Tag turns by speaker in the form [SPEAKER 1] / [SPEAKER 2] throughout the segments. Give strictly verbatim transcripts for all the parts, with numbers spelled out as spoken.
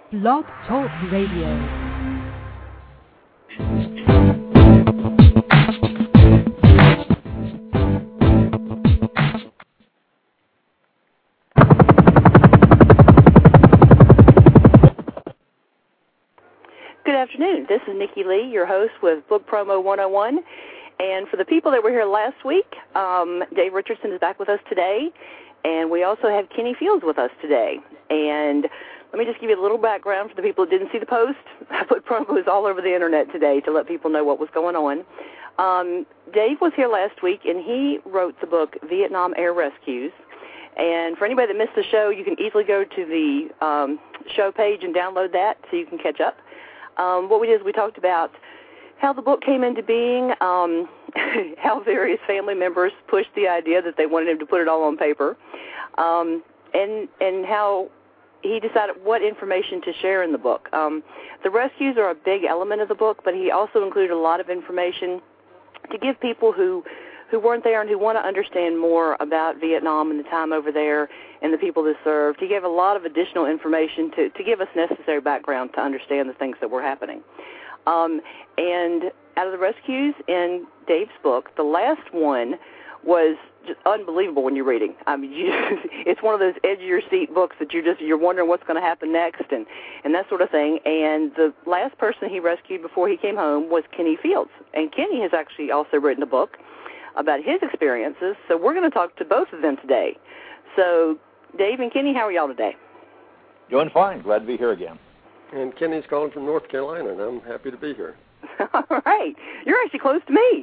[SPEAKER 1] Blog Talk Radio.
[SPEAKER 2] Good afternoon. This is Nikki Lee, your host with Book Promo one oh one. And for the people that were here last week, um, Dave Richardson is back with us today. And we also have Kenny Fields with us today. And let me just give you a little background for the people that didn't see the post. Book Promo is all over the Internet today to let people know what was going on. Um, Dave was here last week, and he wrote the book Vietnam Air Rescues. And for anybody that missed the show, you can easily go to the um, show page and download that so you can catch up. Um, what we did is we talked about how the book came into being, um, how various family members pushed the idea that they wanted him to put it all on paper, um, and and how he decided what information to share in the book. Um, the rescues are a big element of the book, but he also included a lot of information to give people who, who weren't there and who want to understand more about Vietnam and the time over there and the people that served. He gave a lot of additional information to, to give us necessary background to understand the things that were happening. Um, and out of the rescues in Dave's book, the last one was just unbelievable when you're reading. I mean, you just, it's one of those edge-of-your-seat books that you just, you're wondering what's going to happen next and, and that sort of thing. And the last person he rescued before he came home was Kenny Fields. And Kenny has actually also written a book about his experiences, so we're going to talk to both of them today. So, Dave and Kenny, how are y'all today?
[SPEAKER 3] Doing fine. Glad to be here again.
[SPEAKER 4] And Kenny's calling from North Carolina, and I'm happy to be here.
[SPEAKER 2] All right. You're actually close to me.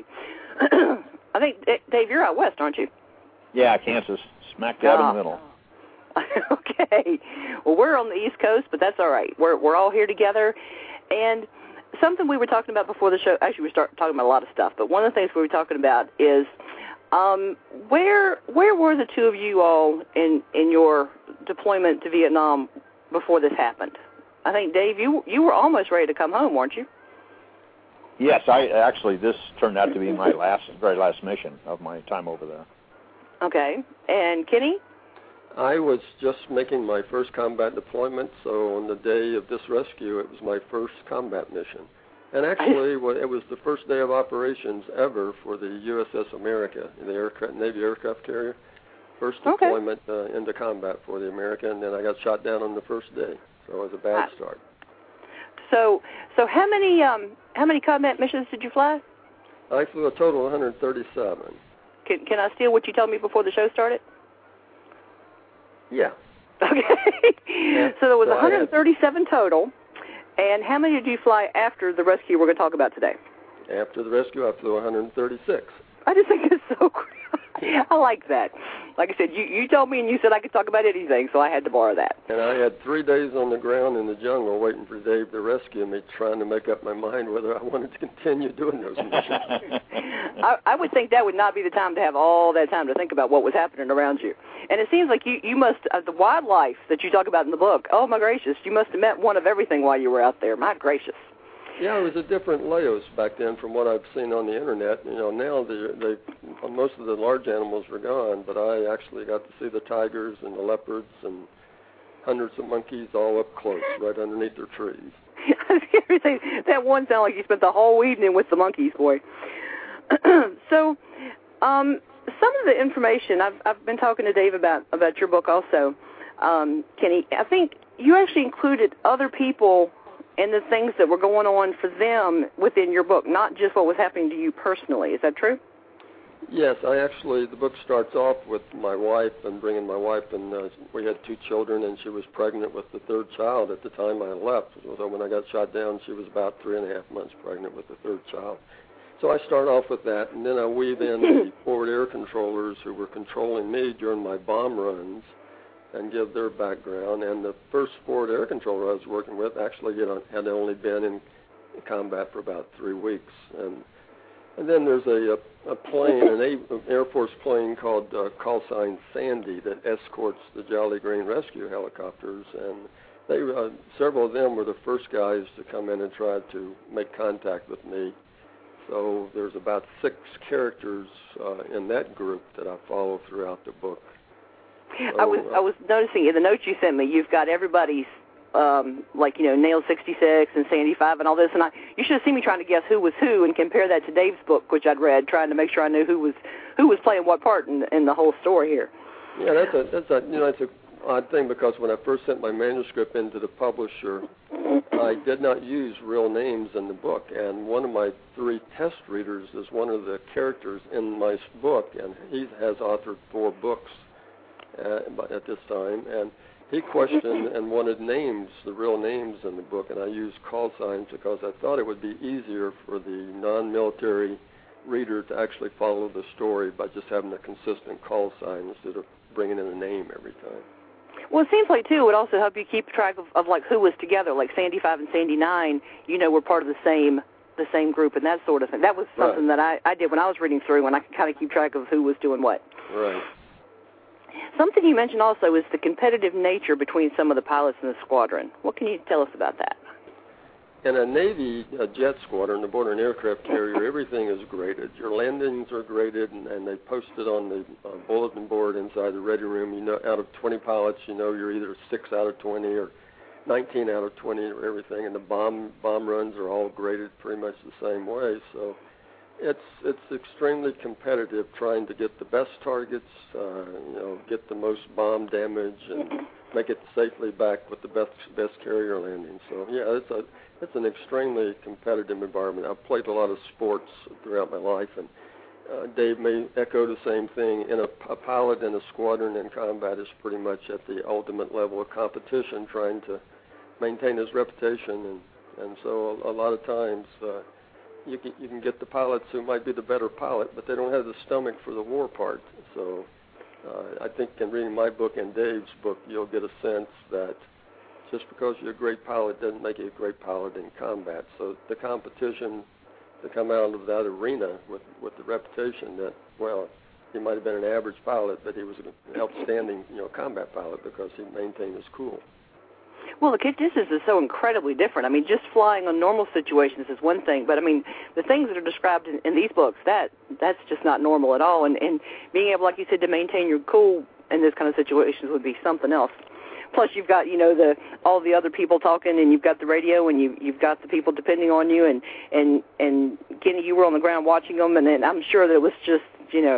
[SPEAKER 2] I think, Dave, you're out west, aren't you?
[SPEAKER 3] Yeah, Kansas. Smack dab
[SPEAKER 2] oh.
[SPEAKER 3] in the middle.
[SPEAKER 2] Okay. Well, we're on the East Coast, but that's all right. We're we're all here together. And something we were talking about before the show, actually we started talking about a lot of stuff, but one of the things we were talking about is um, where where were the two of you all in, in your deployment to Vietnam before this happened? I think, Dave, you you were almost ready to come home, weren't you?
[SPEAKER 3] Yes, I actually, this turned out to be my last, very last mission of my time over there.
[SPEAKER 2] Okay. And Kenny?
[SPEAKER 4] I was just making my first combat deployment, so on the day of this rescue, it was my first combat mission. And actually, it was the first day of operations ever for the U S S America, the aircraft, Navy aircraft carrier. First deployment okay. uh, into combat for the America, and then I got shot down on the first day, so it was a bad
[SPEAKER 2] ah.
[SPEAKER 4] start.
[SPEAKER 2] So, so how many um, how many combat missions did you fly?
[SPEAKER 4] I flew a total of one hundred thirty-seven.
[SPEAKER 2] Can can I steal what you told me before the show started?
[SPEAKER 4] Yeah.
[SPEAKER 2] Okay.
[SPEAKER 4] Yeah.
[SPEAKER 2] So there was
[SPEAKER 4] so
[SPEAKER 2] one hundred thirty-seven total. And how many did you fly after the rescue we're going to talk about today?
[SPEAKER 4] After the rescue, I flew one hundred thirty-six.
[SPEAKER 2] I just think it's so cool. I like that. Like I said, you, you told me and you said I could talk about anything, so I had to borrow that.
[SPEAKER 4] And I had three days on the ground in the jungle waiting for Dave to rescue me, trying to make up my mind whether I wanted to continue doing those missions.
[SPEAKER 2] I, I would think that would not be the time to have all that time to think about what was happening around you. And it seems like you, you must, uh, the wildlife that you talk about in the book, oh my gracious, you must have met one of everything while you were out there. My gracious.
[SPEAKER 4] Yeah, it was a different Laos back then from what I've seen on the Internet. You know, now they, they, most of the large animals were gone, but I actually got to see the tigers and the leopards and hundreds of monkeys all up close, right underneath their trees.
[SPEAKER 2] I was going to say, that one sounded like you spent the whole evening with the monkeys, boy. So, um, some of the information, I've, I've been talking to Dave about, about your book also, um, Kenny. I think you actually included other people and the things that were going on for them within your book, not just what was happening to you personally. Is that true?
[SPEAKER 4] Yes, I actually, the book starts off with my wife and bringing my wife, and uh, we had two children, and she was pregnant with the third child at the time I left. So when I got shot down, she was about three and a half months pregnant with the third child. So I start off with that, and then I weave in the forward air controllers who were controlling me during my bomb runs, and give their background. And the first forward air controller I was working with actually, you know, had only been in combat for about three weeks. And and then there's a, a, a plane, an, a, an Air Force plane called uh, call sign Sandy that escorts the Jolly Green rescue helicopters. And they uh, several of them were the first guys to come in and try to make contact with me. So there's about six characters uh, in that group that I follow throughout the book.
[SPEAKER 2] I was I was noticing in the notes you sent me, you've got everybody's um, like, you know, Nail sixty-six and Sandy five and all this, and I, you should have seen me trying to guess who was who and compare that to Dave's book, which I'd read, trying to make sure I knew who was who was playing what part in, in the whole story here.
[SPEAKER 4] Yeah, that's a that's a you know that's a odd thing, because when I first sent my manuscript into the publisher, I did not use real names in the book, and one of my three test readers is one of the characters in my book, and he has authored four books uh, at this time, and he questioned and wanted names, the real names in the book, and I used call signs because I thought it would be easier for the non-military reader to actually follow the story by just having a consistent call sign instead of bringing in a name every time.
[SPEAKER 2] Well, it seems like, too, it would also help you keep track of, of like, who was together. Like Sandy five and Sandy nine, you know, were part of the same the same group and that sort of thing. That was something right. that I, I did when I was reading through, when I could kind of keep track of who was doing what.
[SPEAKER 4] Right.
[SPEAKER 2] Something you mentioned also is the competitive nature between some of the pilots in the squadron. What can you tell us about that?
[SPEAKER 4] In a Navy a jet squadron, the Board an aircraft carrier, everything is graded. Your landings are graded, and, and they post it on the uh, bulletin board inside the ready room. You know, out of twenty pilots, you know you're either six out of twenty or nineteen out of twenty or everything. And the bomb bomb runs are all graded pretty much the same way. So it's it's extremely competitive, trying to get the best targets, uh, you know, get the most bomb damage, and make it safely back with the best best carrier landing. So yeah, it's a it's an extremely competitive environment. I've played a lot of sports throughout my life, and uh, Dave may echo the same thing. In a, a pilot in a squadron in combat is pretty much at the ultimate level of competition, trying to maintain his reputation, and and so a, a lot of times uh, you can you can get the pilots who might be the better pilot, but they don't have the stomach for the war part. So uh, I think in reading my book and Dave's book, you'll get a sense that just because you're a great pilot doesn't make you a great pilot in combat. So the competition to come out of that arena with, with the reputation that, well, he might have been an average pilot, but he was an outstanding, you know, combat pilot because he maintained his cool.
[SPEAKER 2] Well, the conditions is so incredibly different. I mean, just flying on normal situations is one thing, but I mean, the things that are described in, in these books, that that's just not normal at all. And, and being able, like you said, to maintain your cool in this kind of situations would be something else. Plus, you've got, you know, the all the other people talking, and you've got the radio, and you, you've got the people depending on you, and, and, and Kenny, you were on the ground watching them, and, and I'm sure that it was just, you know,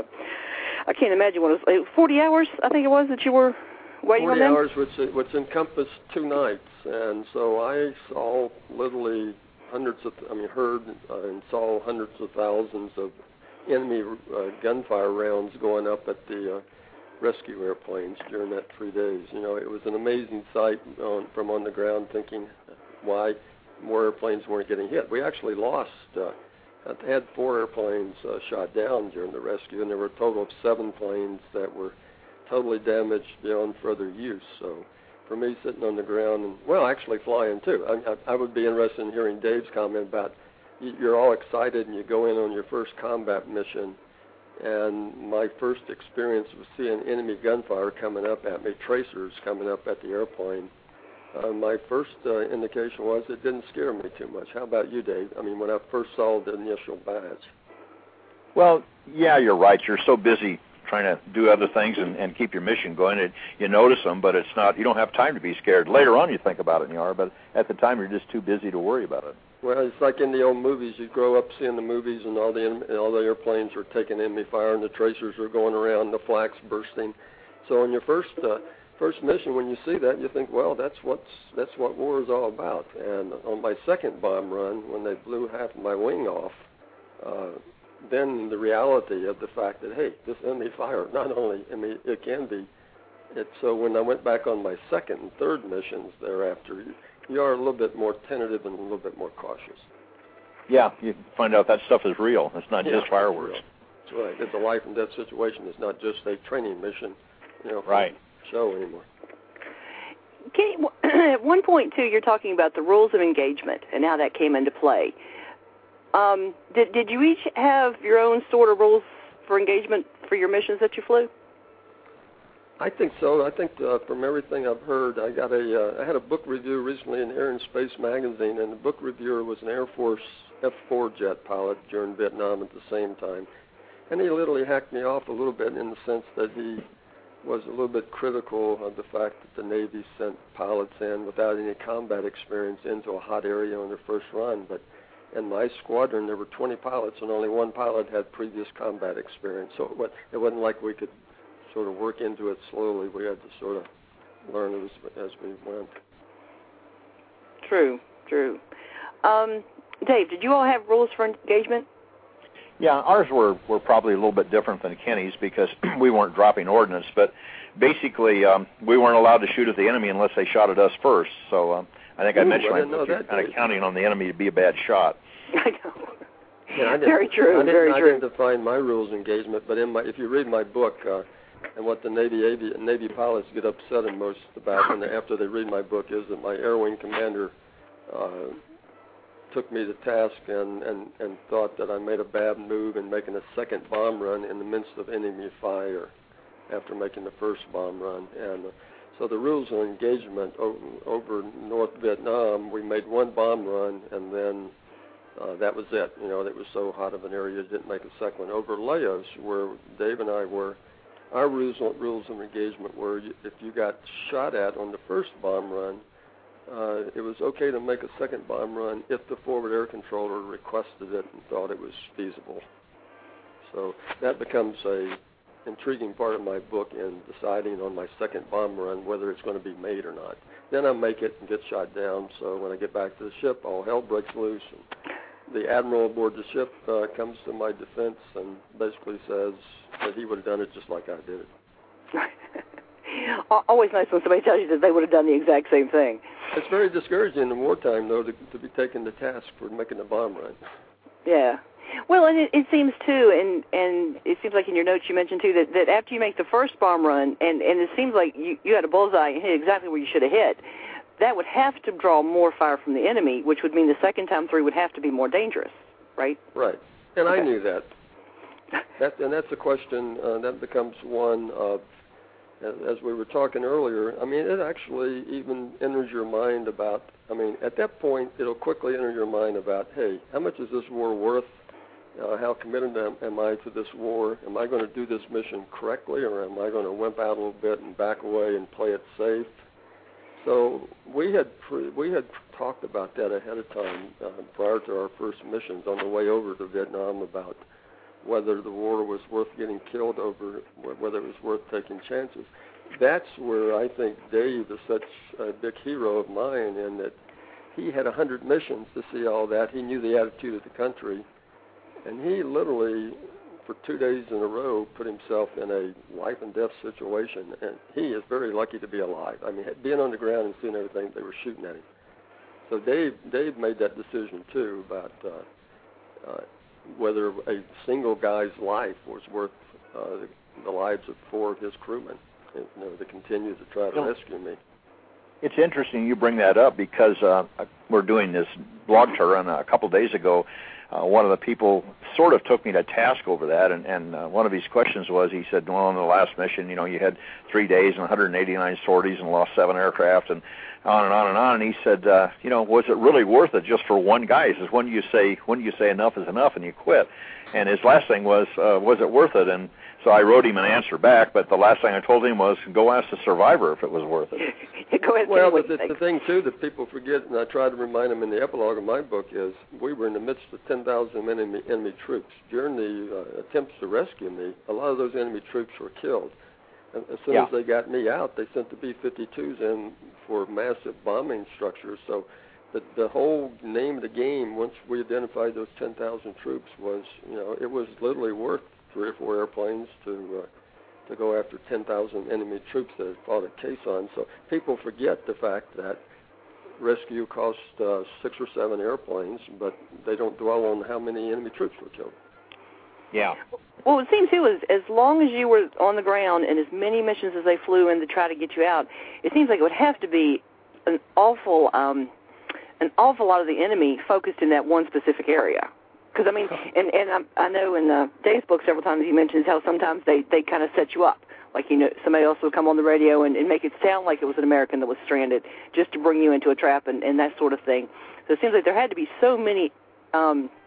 [SPEAKER 2] I can't imagine what it was, forty hours, I think it was, that you were waiting on them?
[SPEAKER 4] forty hours, which, which encompassed two nights, and so I saw literally hundreds of, I mean, heard uh, and saw hundreds of thousands of enemy uh, gunfire rounds going up at the uh, rescue airplanes during that three days. You know, it was an amazing sight on, from on the ground, thinking why more airplanes weren't getting hit. We actually lost, uh, had four airplanes uh, shot down during the rescue, and there were a total of seven planes that were totally damaged beyond further use. So for me, sitting on the ground, and well, actually flying too, I, I, I would be interested in hearing Dave's comment about you're all excited and you go in on your first combat mission. And my first experience was seeing enemy gunfire coming up at me, tracers coming up at the airplane. Uh, my first uh, indication was it didn't scare me too much. How about you, Dave? I mean, when I first saw the initial badge.
[SPEAKER 3] Well, yeah, you're right. You're so busy trying to do other things and, and keep your mission going. It, you notice them, but it's not. You don't have time to be scared. Later on, you think about it, and you are, but at the time, you're just too busy to worry about it.
[SPEAKER 4] Well, it's like in the old movies. You grow up seeing the movies, and all the all the airplanes are taking enemy fire, and the tracers are going around, the flak's bursting. So on your first uh, first mission, when you see that, you think, well, that's what's that's what war is all about. And on my second bomb run, when they blew half of my wing off, uh, then the reality of the fact that, hey, this enemy fire, not only, I mean, it can be. It, so when I went back on my second and third missions thereafter, you are a little bit more tentative and a little bit more cautious.
[SPEAKER 3] Yeah, you find out that stuff is real. It's not
[SPEAKER 4] yeah,
[SPEAKER 3] just fireworks.
[SPEAKER 4] That's right. It's a life and death situation. It's not just a training mission, you know, for
[SPEAKER 3] right.
[SPEAKER 4] a show anymore.
[SPEAKER 2] Kenny, at one point, too, you're talking about the rules of engagement and how that came into play. Um, did, did you each have your own sort of rules for engagement for your missions that you flew?
[SPEAKER 4] I think so. I think uh, from everything I've heard, I got a uh, I had a book review recently in Air and Space magazine, and the book reviewer was an Air Force F four jet pilot during Vietnam at the same time, and he literally hacked me off a little bit in the sense that he was a little bit critical of the fact that the Navy sent pilots in without any combat experience into a hot area on their first run. But in my squadron, there were twenty pilots, and only one pilot had previous combat experience. So it, was, it wasn't like we could sort of work into it slowly. We had to sort of learn as, as we went.
[SPEAKER 2] True, true. Um, Dave, did you all have rules for engagement?
[SPEAKER 3] Yeah, ours were, were probably a little bit different than Kenny's because we weren't dropping ordnance, but basically um, we weren't allowed to shoot at the enemy unless they shot at us first. So um, I think Ooh, I mentioned I you're kind of counting on the enemy to be a bad shot.
[SPEAKER 2] I know.
[SPEAKER 4] Yeah, I
[SPEAKER 2] very true,
[SPEAKER 4] I
[SPEAKER 2] very
[SPEAKER 4] I
[SPEAKER 2] true.
[SPEAKER 4] I didn't define my rules engagement, but in my, if you read my book, uh, and what the Navy Avi- Navy pilots get upset and most about when they, after they read my book is that my Air Wing commander uh, took me to task and, and, and thought that I made a bad move in making a second bomb run in the midst of enemy fire after making the first bomb run. And uh, so the rules of engagement over, over North Vietnam, we made one bomb run and then uh, that was it. You know, it was so hot of an area, it didn't make a second one. Over Laos, where Dave and I were, our rules, rules of engagement were if you got shot at on the first bomb run, Uh, it was okay to make a second bomb run if the forward air controller requested it and thought it was feasible. So that becomes a intriguing part of my book in deciding on my second bomb run whether it's going to be made or not. Then I make it and get shot down, so when I get back to the ship, all hell breaks loose. And the admiral aboard the ship uh, comes to my defense and basically says that he would have done it just like I did it.
[SPEAKER 2] Always nice when somebody tells you that they would have done the exact same thing.
[SPEAKER 4] It's very discouraging in wartime, though, to, to be taken to task for making a bomb run.
[SPEAKER 2] Yeah. Well, and it, it seems, too, and, and it seems like in your notes you mentioned, too, that, that after you make the first bomb run, and, and it seems like you, you had a bullseye and hit exactly where you should have hit, that would have to draw more fire from the enemy, which would mean the second time through would have to be more dangerous, right?
[SPEAKER 4] Right. And
[SPEAKER 2] okay.
[SPEAKER 4] I knew that. that. And that's a question uh, that becomes one of, as we were talking earlier, I mean, it actually even enters your mind about, I mean, at that point, it'll quickly enter your mind about, hey, how much is this war worth? Uh, how committed am, am I to this war? Am I going to do this mission correctly, or am I going to wimp out a little bit and back away and play it safe? So we had pre- we had talked about that ahead of time uh, prior to our first missions on the way over to Vietnam about whether the war was worth getting killed over, whether it was worth taking chances. That's where I think Dave is such a big hero of mine, in that he had one hundred missions to see all that. He knew the attitude of the country, and he literally, for two days in a row, put himself in a life and death situation, and he is very lucky to be alive. I mean, being on the ground and seeing everything, they were shooting at him. So Dave, Dave made that decision, too, about uh, uh, whether a single guy's life was worth uh, the, the lives of four of his crewmen, you know, to continue to try to rescue me.
[SPEAKER 3] It's interesting you bring that up because uh, we're doing this blog tour, and a couple days ago, uh, one of the people sort of took me to task over that, and, and uh, one of his questions was, he said, well, on the last mission, you know, you had three days and one hundred eighty-nine sorties and lost seven aircraft, and on and on and on. And he said, uh, you know, was it really worth it just for one guy? He says, when do you say, when do you say enough is enough and you quit? And his last thing was, uh, was it worth it? And so I wrote him an answer back, but the last thing I told him was, go ask the survivor if it was worth it.
[SPEAKER 2] Go ahead.
[SPEAKER 4] Well, the, the thing, too, that people forget, and I try to remind them in the epilogue of my book, is we were in the midst of ten thousand enemy, enemy troops. During the uh, attempts to rescue me, a lot of those enemy troops were killed. And as soon
[SPEAKER 3] yeah.
[SPEAKER 4] as they got me out, they sent the B fifty-twos in for massive bombing structures. So the, the whole name of the game, once we identified those ten thousand troops, was, you know, it was literally worth three or four airplanes to uh, to go after ten thousand enemy troops that had fought at Khe Sanh. So people forget the fact that rescue cost uh, six or seven airplanes, but they don't dwell on how many enemy troops were killed.
[SPEAKER 3] Yeah.
[SPEAKER 2] Well, it seems, too, is as long as you were on the ground and as many missions as they flew in to try to get you out, it seems like it would have to be an awful, um, an awful lot of the enemy focused in that one specific area. Because, I mean, and, and I, I know in uh, Dave's book several times he mentions how sometimes they, they kind of set you up. Like, you know, somebody else will come on the radio and, and make it sound like it was an American that was stranded just to bring you into a trap and, and that sort of thing. So it seems like there had to be so many um,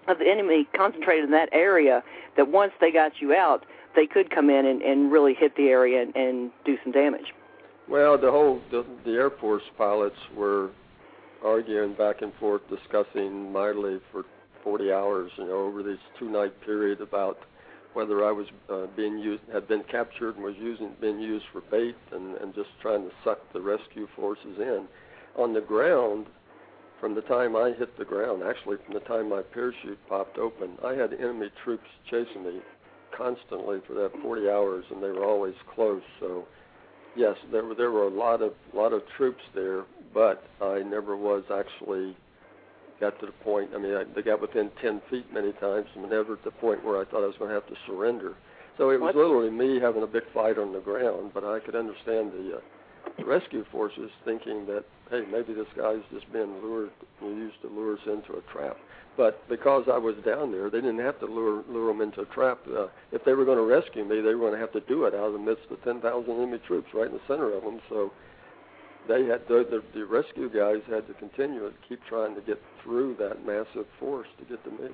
[SPEAKER 2] of the enemy concentrated in that area that once they got you out, they could come in and, and really hit the area and, and do some damage.
[SPEAKER 4] Well, the whole the, the Air Force pilots were arguing back and forth, discussing mightily for forty hours, you know, over this two-night period about whether I was uh, being used, had been captured and was using, being used for bait, and, and just trying to suck the rescue forces in. On the ground, from the time I hit the ground, actually from the time my parachute popped open, I had enemy troops chasing me constantly for that forty hours, and they were always close. So, yes, there were there were a lot of lot of troops there, but I never was actually got to the point. I mean, I, they got within ten feet many times, and never at the point where I thought I was going to have to surrender. So it was what? literally me having a big fight on the ground. But I could understand the, uh, the rescue forces thinking that, hey, maybe this guy's just been lured, used to lure us into a trap. But because I was down there, they didn't have to lure, lure them into a trap. Uh, if they were going to rescue me, they were going to have to do it out of the midst of ten thousand enemy troops right in the center of them. So they had the, the, the rescue guys had to continue to keep trying to get through that massive force to get to me.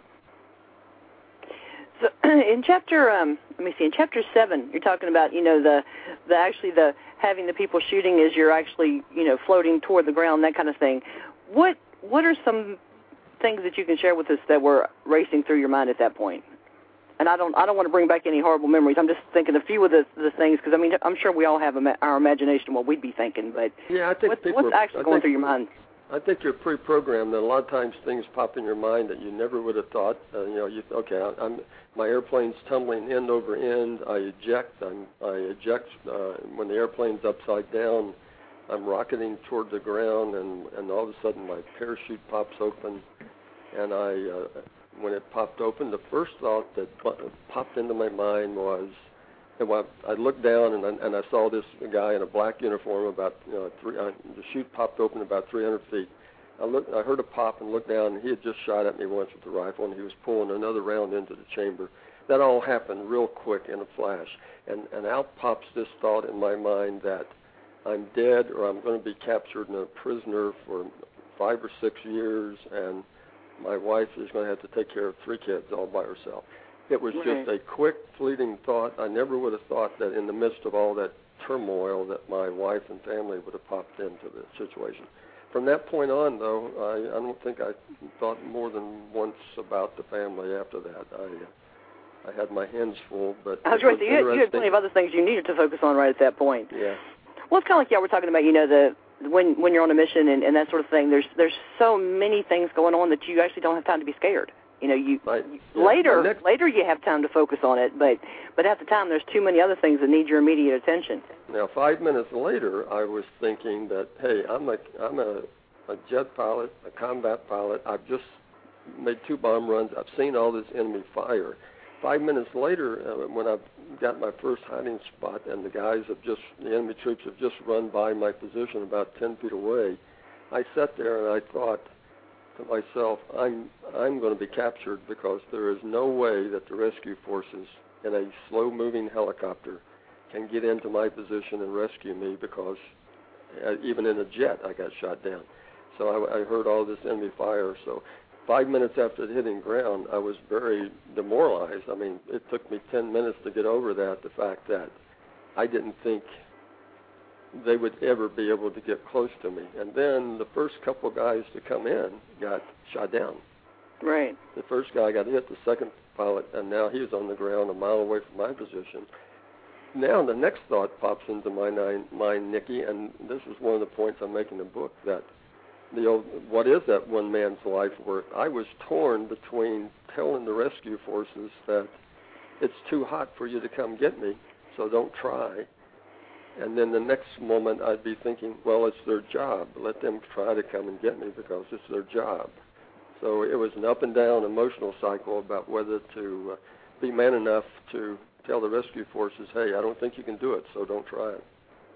[SPEAKER 2] So in chapter, um, let me see, in chapter seven, you're talking about, you know, the, the actually the having the people shooting as you're actually, you know, floating toward the ground, that kind of thing. What what are some things that you can share with us that were racing through your mind at that point? And I don't I don't want to bring back any horrible memories. I'm just thinking a few of the, the things, because, I mean, I'm sure we all have ima- our imagination what we'd be thinking, but
[SPEAKER 4] yeah, I think
[SPEAKER 2] what, what's
[SPEAKER 4] are,
[SPEAKER 2] actually
[SPEAKER 4] I
[SPEAKER 2] going
[SPEAKER 4] think,
[SPEAKER 2] through your mind?
[SPEAKER 4] I think you're pre-programmed that a lot of times things pop in your mind that you never would have thought. Uh, you know, you okay, I, I'm my airplane's tumbling end over end. I eject. I'm, I eject uh, when the airplane's upside down. I'm rocketing toward the ground, and, and all of a sudden my parachute pops open, and I, uh, when it popped open, the first thought that popped into my mind was, and I looked down and I, and I saw this guy in a black uniform about, you know, three, uh, the chute popped open about three hundred feet. I looked, I heard a pop and looked down, and he had just shot at me once with the rifle, and he was pulling another round into the chamber. That all happened real quick in a flash, and, and out pops this thought in my mind that I'm dead or I'm going to be captured and a prisoner for five or six years, and my wife is going to have to take care of three kids all by herself. It was
[SPEAKER 2] right.
[SPEAKER 4] just a quick, fleeting thought. I never would have thought that in the midst of all that turmoil that my wife and family would have popped into the situation. From that point on, though, I, I don't think I thought more than once about the family after that. I uh, I had my hands full, but
[SPEAKER 2] I was right. You had, you had plenty of other things you needed to focus on right at that point.
[SPEAKER 4] Yeah.
[SPEAKER 2] Well, it's kind of like, yeah, we're talking about, you know, the when when you're on a mission and, and that sort of thing. There's there's so many things going on that you actually don't have time to be scared. You know, you
[SPEAKER 4] right.
[SPEAKER 2] yeah. later
[SPEAKER 4] next,
[SPEAKER 2] later you have time to focus on it, but but at the time there's too many other things that need your immediate attention.
[SPEAKER 4] Now, five minutes later, I was thinking that, hey, I'm a I'm a, a jet pilot, a combat pilot. I've just made two bomb runs. I've seen all this enemy fire. Five minutes later, uh, when I've got my first hiding spot and the guys have just, the enemy troops have just run by my position about ten feet away, I sat there and I thought to myself, I'm I'm going to be captured because there is no way that the rescue forces in a slow-moving helicopter can get into my position and rescue me because uh, even in a jet I got shot down. So I, I heard all this enemy fire. So five minutes after hitting ground, I was very demoralized. I mean, it took me ten minutes to get over that, the fact that I didn't think they would ever be able to get close to me. And then the first couple of guys to come in got shot down.
[SPEAKER 2] Right.
[SPEAKER 4] The first guy got hit, the second pilot, and now he was on the ground a mile away from my position. Now the next thought pops into my mind, Nikki, and this is one of the points I'm making in the book, that the old, what is that one man's life worth? I was torn between telling the rescue forces that it's too hot for you to come get me, so don't try. And then the next moment I'd be thinking, well, it's their job. Let them try to come and get me because it's their job. So it was an up and down emotional cycle about whether to uh, be man enough to tell the rescue forces, hey, I don't think you can do it, so don't try it.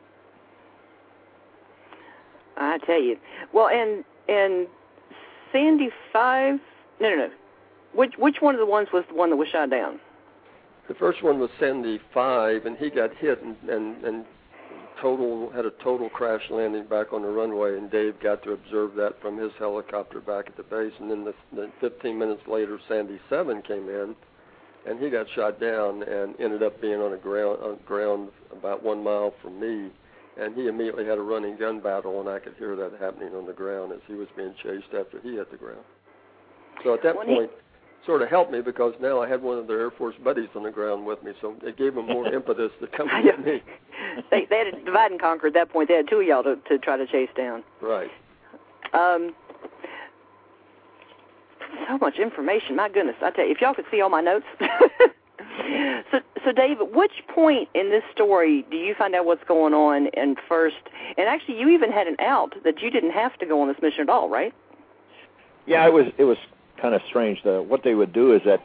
[SPEAKER 2] I tell you. Well, and and Sandy five, no, no, no. Which which one of the ones was the one that was shot down?
[SPEAKER 4] The first one was Sandy five, and he got hit and, and, and total had a total crash landing back on the runway, and Dave got to observe that from his helicopter back at the base. And then, the, then fifteen minutes later, Sandy seven came in, and he got shot down and ended up being on a ground, on ground about one mile from me. And he immediately had a running gun battle, and I could hear that happening on the ground as he was being chased after he hit the ground. So at that
[SPEAKER 2] when
[SPEAKER 4] point, he sort of helped me because now I had one of their Air Force buddies on the ground with me, so it gave them more impetus to come and get me.
[SPEAKER 2] They, they had to divide and conquer at that point. They had two of y'all to, to try to chase down.
[SPEAKER 4] Right.
[SPEAKER 2] Um, so much information. My goodness. I tell you, if y'all could see all my notes. so, so, Dave, at which point in this story do you find out what's going on and first? And actually, you even had an out that you didn't have to go on this mission at all, right?
[SPEAKER 3] Yeah, it was it was kind of strange. The, what they would do is that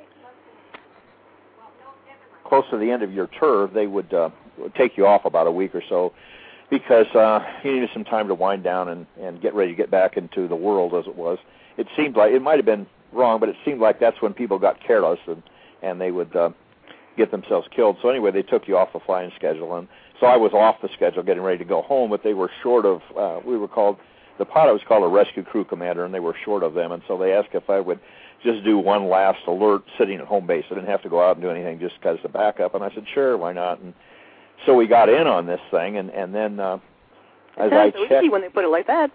[SPEAKER 3] close to the end of your tour, they would, uh, would take you off about a week or so because uh, you needed some time to wind down and, and get ready to get back into the world as it was. It seemed like, it might have been wrong, but it seemed like that's when people got careless and, and they would uh, get themselves killed. So anyway, they took you off the flying schedule. And so I was off the schedule getting ready to go home, but they were short of, uh, we were called, the pilot was called a rescue crew commander, and they were short of them. And so they asked if I would just do one last alert sitting at home base. I didn't have to go out and do anything just because of backup. And I said, sure, why not? And so we got in on this thing, and, and then uh, as I
[SPEAKER 2] so
[SPEAKER 3] checked...
[SPEAKER 2] easy when they put it like that.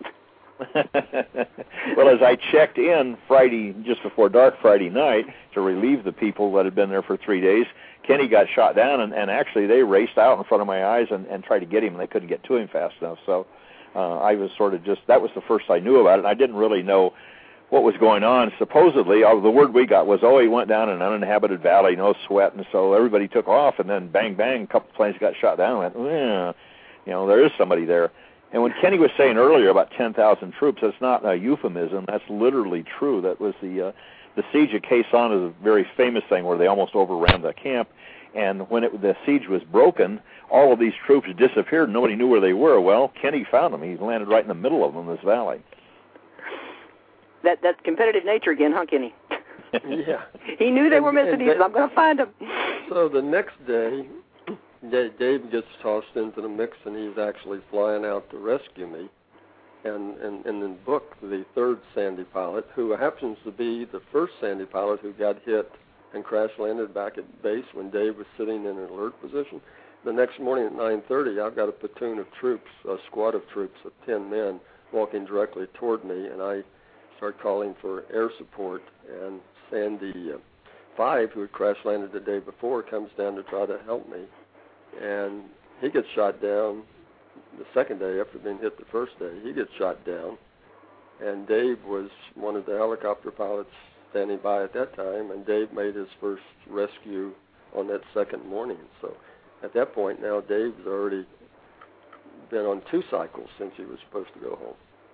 [SPEAKER 3] Well, as I checked in Friday, just before dark Friday night, to relieve the people that had been there for three days, Kenny got shot down, and, and actually they raced out in front of my eyes and, and tried to get him, and they couldn't get to him fast enough. So uh, I was sort of just, that was the first I knew about it, and I didn't really know what was going on. Supposedly, uh, the word we got was, oh, he went down an uninhabited valley, no sweat, and so everybody took off, and then bang, bang, a couple planes got shot down. I went, yeah, you know, there is somebody there. And when Kenny was saying earlier about ten thousand troops, that's not a euphemism. That's literally true. That was the uh, the siege of Khe Sanh is a very famous thing where they almost overran the camp. And when it, the siege was broken, all of these troops disappeared. Nobody knew where they were. Well, Kenny found them. He landed right in the middle of them in this valley.
[SPEAKER 2] That that's competitive nature again, huh, Kenny?
[SPEAKER 4] Yeah.
[SPEAKER 2] He knew they
[SPEAKER 4] and,
[SPEAKER 2] were missing. He said, I'm going to find them.
[SPEAKER 4] So the next day, Dave gets tossed into the mix, and he's actually flying out to rescue me. And, and, and in the book, the third Sandy pilot, who happens to be the first Sandy pilot who got hit and crash-landed back at base when Dave was sitting in an alert position. The next morning at nine thirty, I've got a platoon of troops, a squad of troops of ten men, walking directly toward me, and I start calling for air support, and Sandy uh, five, who had crash-landed the day before, comes down to try to help me. And he gets shot down the second day after being hit the first day. He gets shot down. And Dave was one of the helicopter pilots standing by at that time, and Dave made his first rescue on that second morning. So at that point now, Dave's already been on two cycles since he was supposed to go home.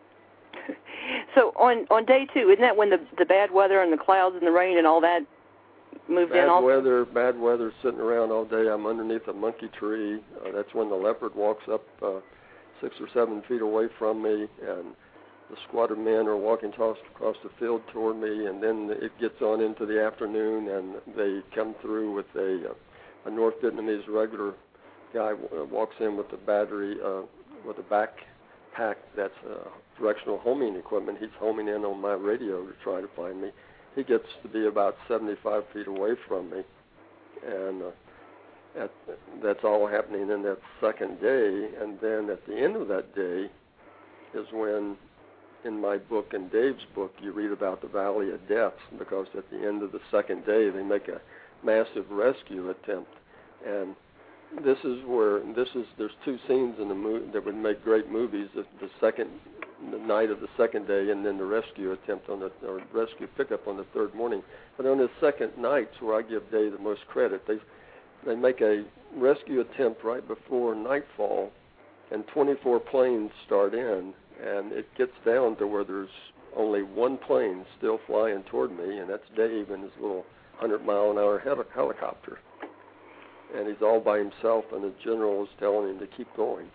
[SPEAKER 2] So on, on day two, isn't that when the, the bad weather and the clouds and the rain and all that moved
[SPEAKER 4] bad
[SPEAKER 2] in also?
[SPEAKER 4] weather, bad weather, sitting around all day. I'm underneath a monkey tree. Uh, that's when the leopard walks up uh, six or seven feet away from me, and the squad of men are walking tossed across the field toward me. And then it gets on into the afternoon, and they come through with a, uh, a North Vietnamese regular guy uh, walks in with a battery, uh, with a backpack that's uh, directional homing equipment. He's homing in on my radio to try to find me. He gets to be about seventy-five feet away from me, and uh, at, that's all happening in that second day. And then at the end of that day is when, in my book and Dave's book, you read about the Valley of Death, because at the end of the second day they make a massive rescue attempt. And this is where, this is, there's two scenes in the movie that would make great movies, the, the second the night of the second day, and then the rescue attempt on the or rescue pickup on the third morning. But on the second night, where I give Dave the most credit, they they make a rescue attempt right before nightfall, and twenty-four planes start in, and it gets down to where there's only one plane still flying toward me, and that's Dave in his little hundred mile an hour heli- helicopter, and he's all by himself, and the general is telling him to keep going.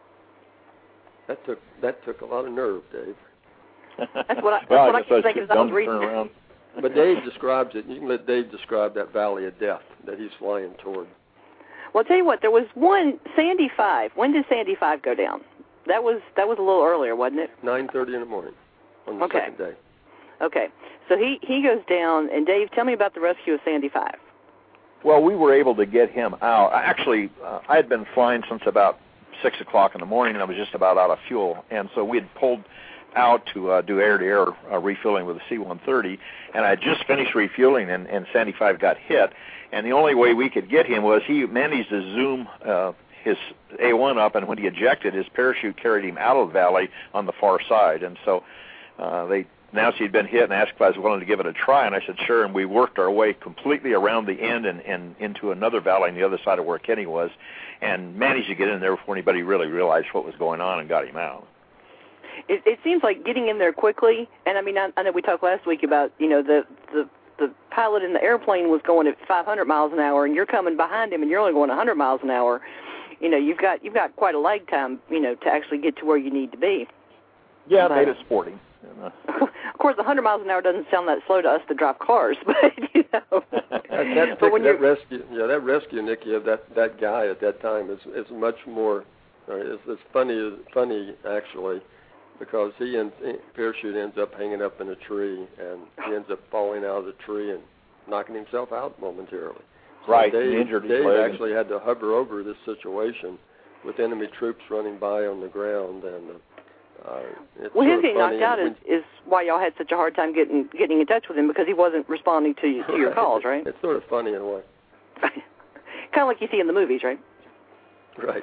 [SPEAKER 4] That took that took a lot of nerve, Dave.
[SPEAKER 2] That's what I, that's
[SPEAKER 3] well,
[SPEAKER 2] what
[SPEAKER 3] I,
[SPEAKER 2] I keep thinking as I was reading.
[SPEAKER 3] Around.
[SPEAKER 4] But Dave describes it. You can let Dave describe that Valley of Death that he's flying toward.
[SPEAKER 2] Well, I'll tell you what, there was one, Sandy five. When did Sandy five go down? That was that was a little earlier, wasn't it?
[SPEAKER 4] nine thirty in the morning on the
[SPEAKER 2] okay.
[SPEAKER 4] second day.
[SPEAKER 2] Okay. So he, he goes down, and Dave, tell me about the rescue of Sandy five.
[SPEAKER 3] Well, we were able to get him out. Actually, uh, I had been flying since about six o'clock in the morning, and I was just about out of fuel. And so we had pulled out to uh, do air-to-air uh, refueling with the C one thirty, and I had just finished refueling, and, and Sandy five got hit. And the only way we could get him was he managed to zoom uh, his A one up, and when he ejected, his parachute carried him out of the valley on the far side. And so uh, they announced he'd been hit and asked if I was willing to give it a try, and I said sure, and we worked our way completely around the end and, and into another valley on the other side of where Kenny was, and managed to get in there before anybody really realized what was going on and got him out.
[SPEAKER 2] It, it seems like getting in there quickly, and I mean, I, I know we talked last week about, you know, the, the the pilot in the airplane was going at five hundred miles an hour, and you're coming behind him, and you're only going one hundred miles an hour. You know, you've got you've got quite a lag time, you know, to actually get to where you need to be.
[SPEAKER 3] Yeah, it
[SPEAKER 2] but,
[SPEAKER 3] made it sporty.
[SPEAKER 2] Of course, one hundred miles an hour doesn't sound that slow to us that drive cars, but you know.
[SPEAKER 4] that, that,
[SPEAKER 2] but when
[SPEAKER 4] that rescue, yeah, that rescue, Nikki, of that, that guy at that time is is much more. Uh, it's, it's funny, funny actually, because he and parachute ends up hanging up in a tree, and he ends up falling out of the tree and knocking himself out momentarily. So
[SPEAKER 3] right,
[SPEAKER 4] Dave,
[SPEAKER 3] he injured his
[SPEAKER 4] Dave
[SPEAKER 3] leg.
[SPEAKER 4] actually had to hover over this situation with enemy troops running by on the ground, and. Uh, Uh,
[SPEAKER 2] well, his getting
[SPEAKER 4] knocked
[SPEAKER 2] out is, is why y'all had such a hard time getting getting in touch with him, because he wasn't responding to, you, to your calls, right?
[SPEAKER 4] It's sort of funny in a way.
[SPEAKER 2] Kind of like you see in the movies, right?
[SPEAKER 4] Right.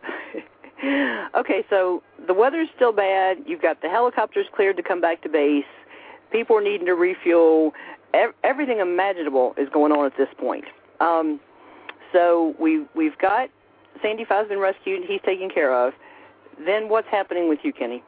[SPEAKER 2] Okay, so the weather's still bad. You've got the helicopters cleared to come back to base. People are needing to refuel. E- everything imaginable is going on at this point. Um, so we, we've got Sandy five's been rescued. He's taken care of. Then what's happening with you, Kenny?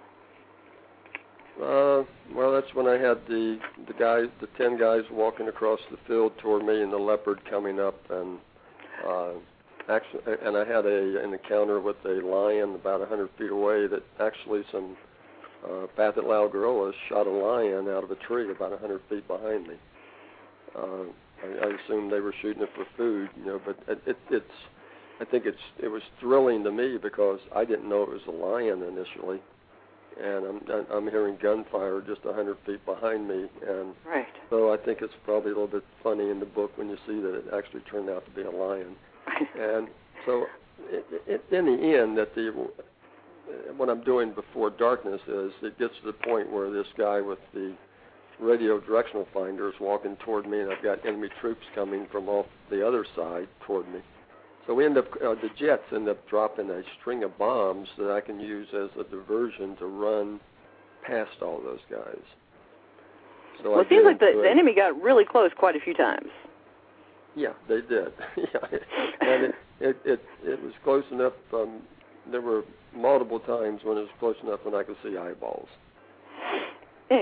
[SPEAKER 4] Uh, well, that's when I had the the guys, the ten guys walking across the field toward me, and the Leopard coming up, and uh, actually, and I had a an encounter with a lion about a hundred feet away. That actually some uh, Pathet-Lao guerrillas shot a lion out of a tree about a hundred feet behind me. Uh, I, I assumed they were shooting it for food, you know, but it, it, it's. I think it's it was thrilling to me because I didn't know it was a lion initially, and I'm I'm hearing gunfire just a hundred feet behind me, and
[SPEAKER 2] right.
[SPEAKER 4] So I think it's probably a little bit funny in the book when you see that it actually turned out to be a lion, and so it, it, in the end, that the what I'm doing before darkness is it gets to the point where this guy with the radio directional finder is walking toward me, and I've got enemy troops coming from off the other side toward me. So we end up, uh, the jets end up dropping a string of bombs that I can use as a diversion to run past all those guys. So
[SPEAKER 2] well,
[SPEAKER 4] I
[SPEAKER 2] it seems like the,
[SPEAKER 4] the
[SPEAKER 2] enemy got really close quite a few times.
[SPEAKER 4] Yeah, they did. yeah. And it, it, it, it was close enough. Um, there were multiple times when it was close enough when I could see eyeballs.
[SPEAKER 2] Mm.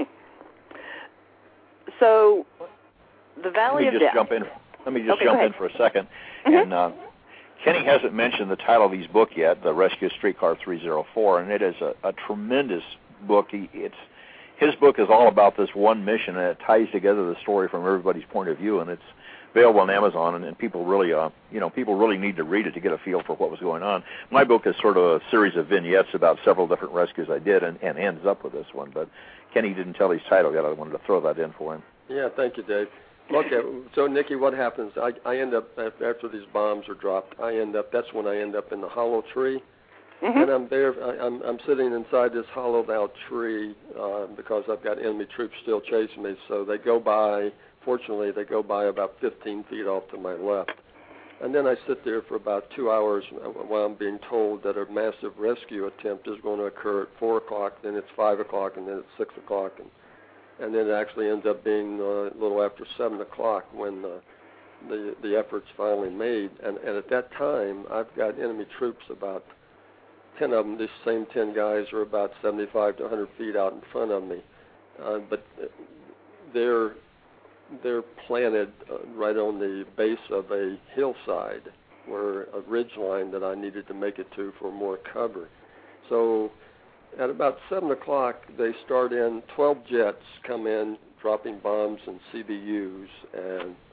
[SPEAKER 2] So the Valley
[SPEAKER 3] Let me
[SPEAKER 2] of
[SPEAKER 3] just
[SPEAKER 2] Death.
[SPEAKER 3] jump in. Let me just
[SPEAKER 2] okay,
[SPEAKER 3] jump in for a second.
[SPEAKER 2] Mm-hmm.
[SPEAKER 3] And uh, Kenny hasn't mentioned the title of his book yet, The Rescue of Streetcar three oh four, and it is a, a tremendous book. He, it's his book is all about this one mission, and it ties together the story from everybody's point of view, and it's available on Amazon, and, and people really, uh, you know, people really need to read it to get a feel for what was going on. My book is sort of a series of vignettes about several different rescues I did, and, and ends up with this one. But Kenny didn't tell his title yet. I wanted to throw that in for him.
[SPEAKER 4] Yeah, thank you, Dave. Okay, so Nikki, what happens? I, I end up after these bombs are dropped. I end up. That's when I end up in the hollow tree, mm-hmm. and I'm there. I, I'm I'm sitting inside this hollowed-out tree uh, because I've got enemy troops still chasing me. So they go by. Fortunately, they go by about fifteen feet off to my left, and then I sit there for about two hours while I'm being told that a massive rescue attempt is going to occur at four o'clock. Then it's five o'clock, and then it's six o'clock, and and then it actually ends up being uh, a little after seven o'clock when uh, the the effort's finally made. And, and at that time, I've got enemy troops, about ten of them. These same ten guys are about seventy-five to one hundred feet out in front of me, uh, but they're they're planted uh, right on the base of a hillside, where a ridge line that I needed to make it to for more cover. So at about seven o'clock, they start in, twelve jets come in, dropping bombs and C B Us, and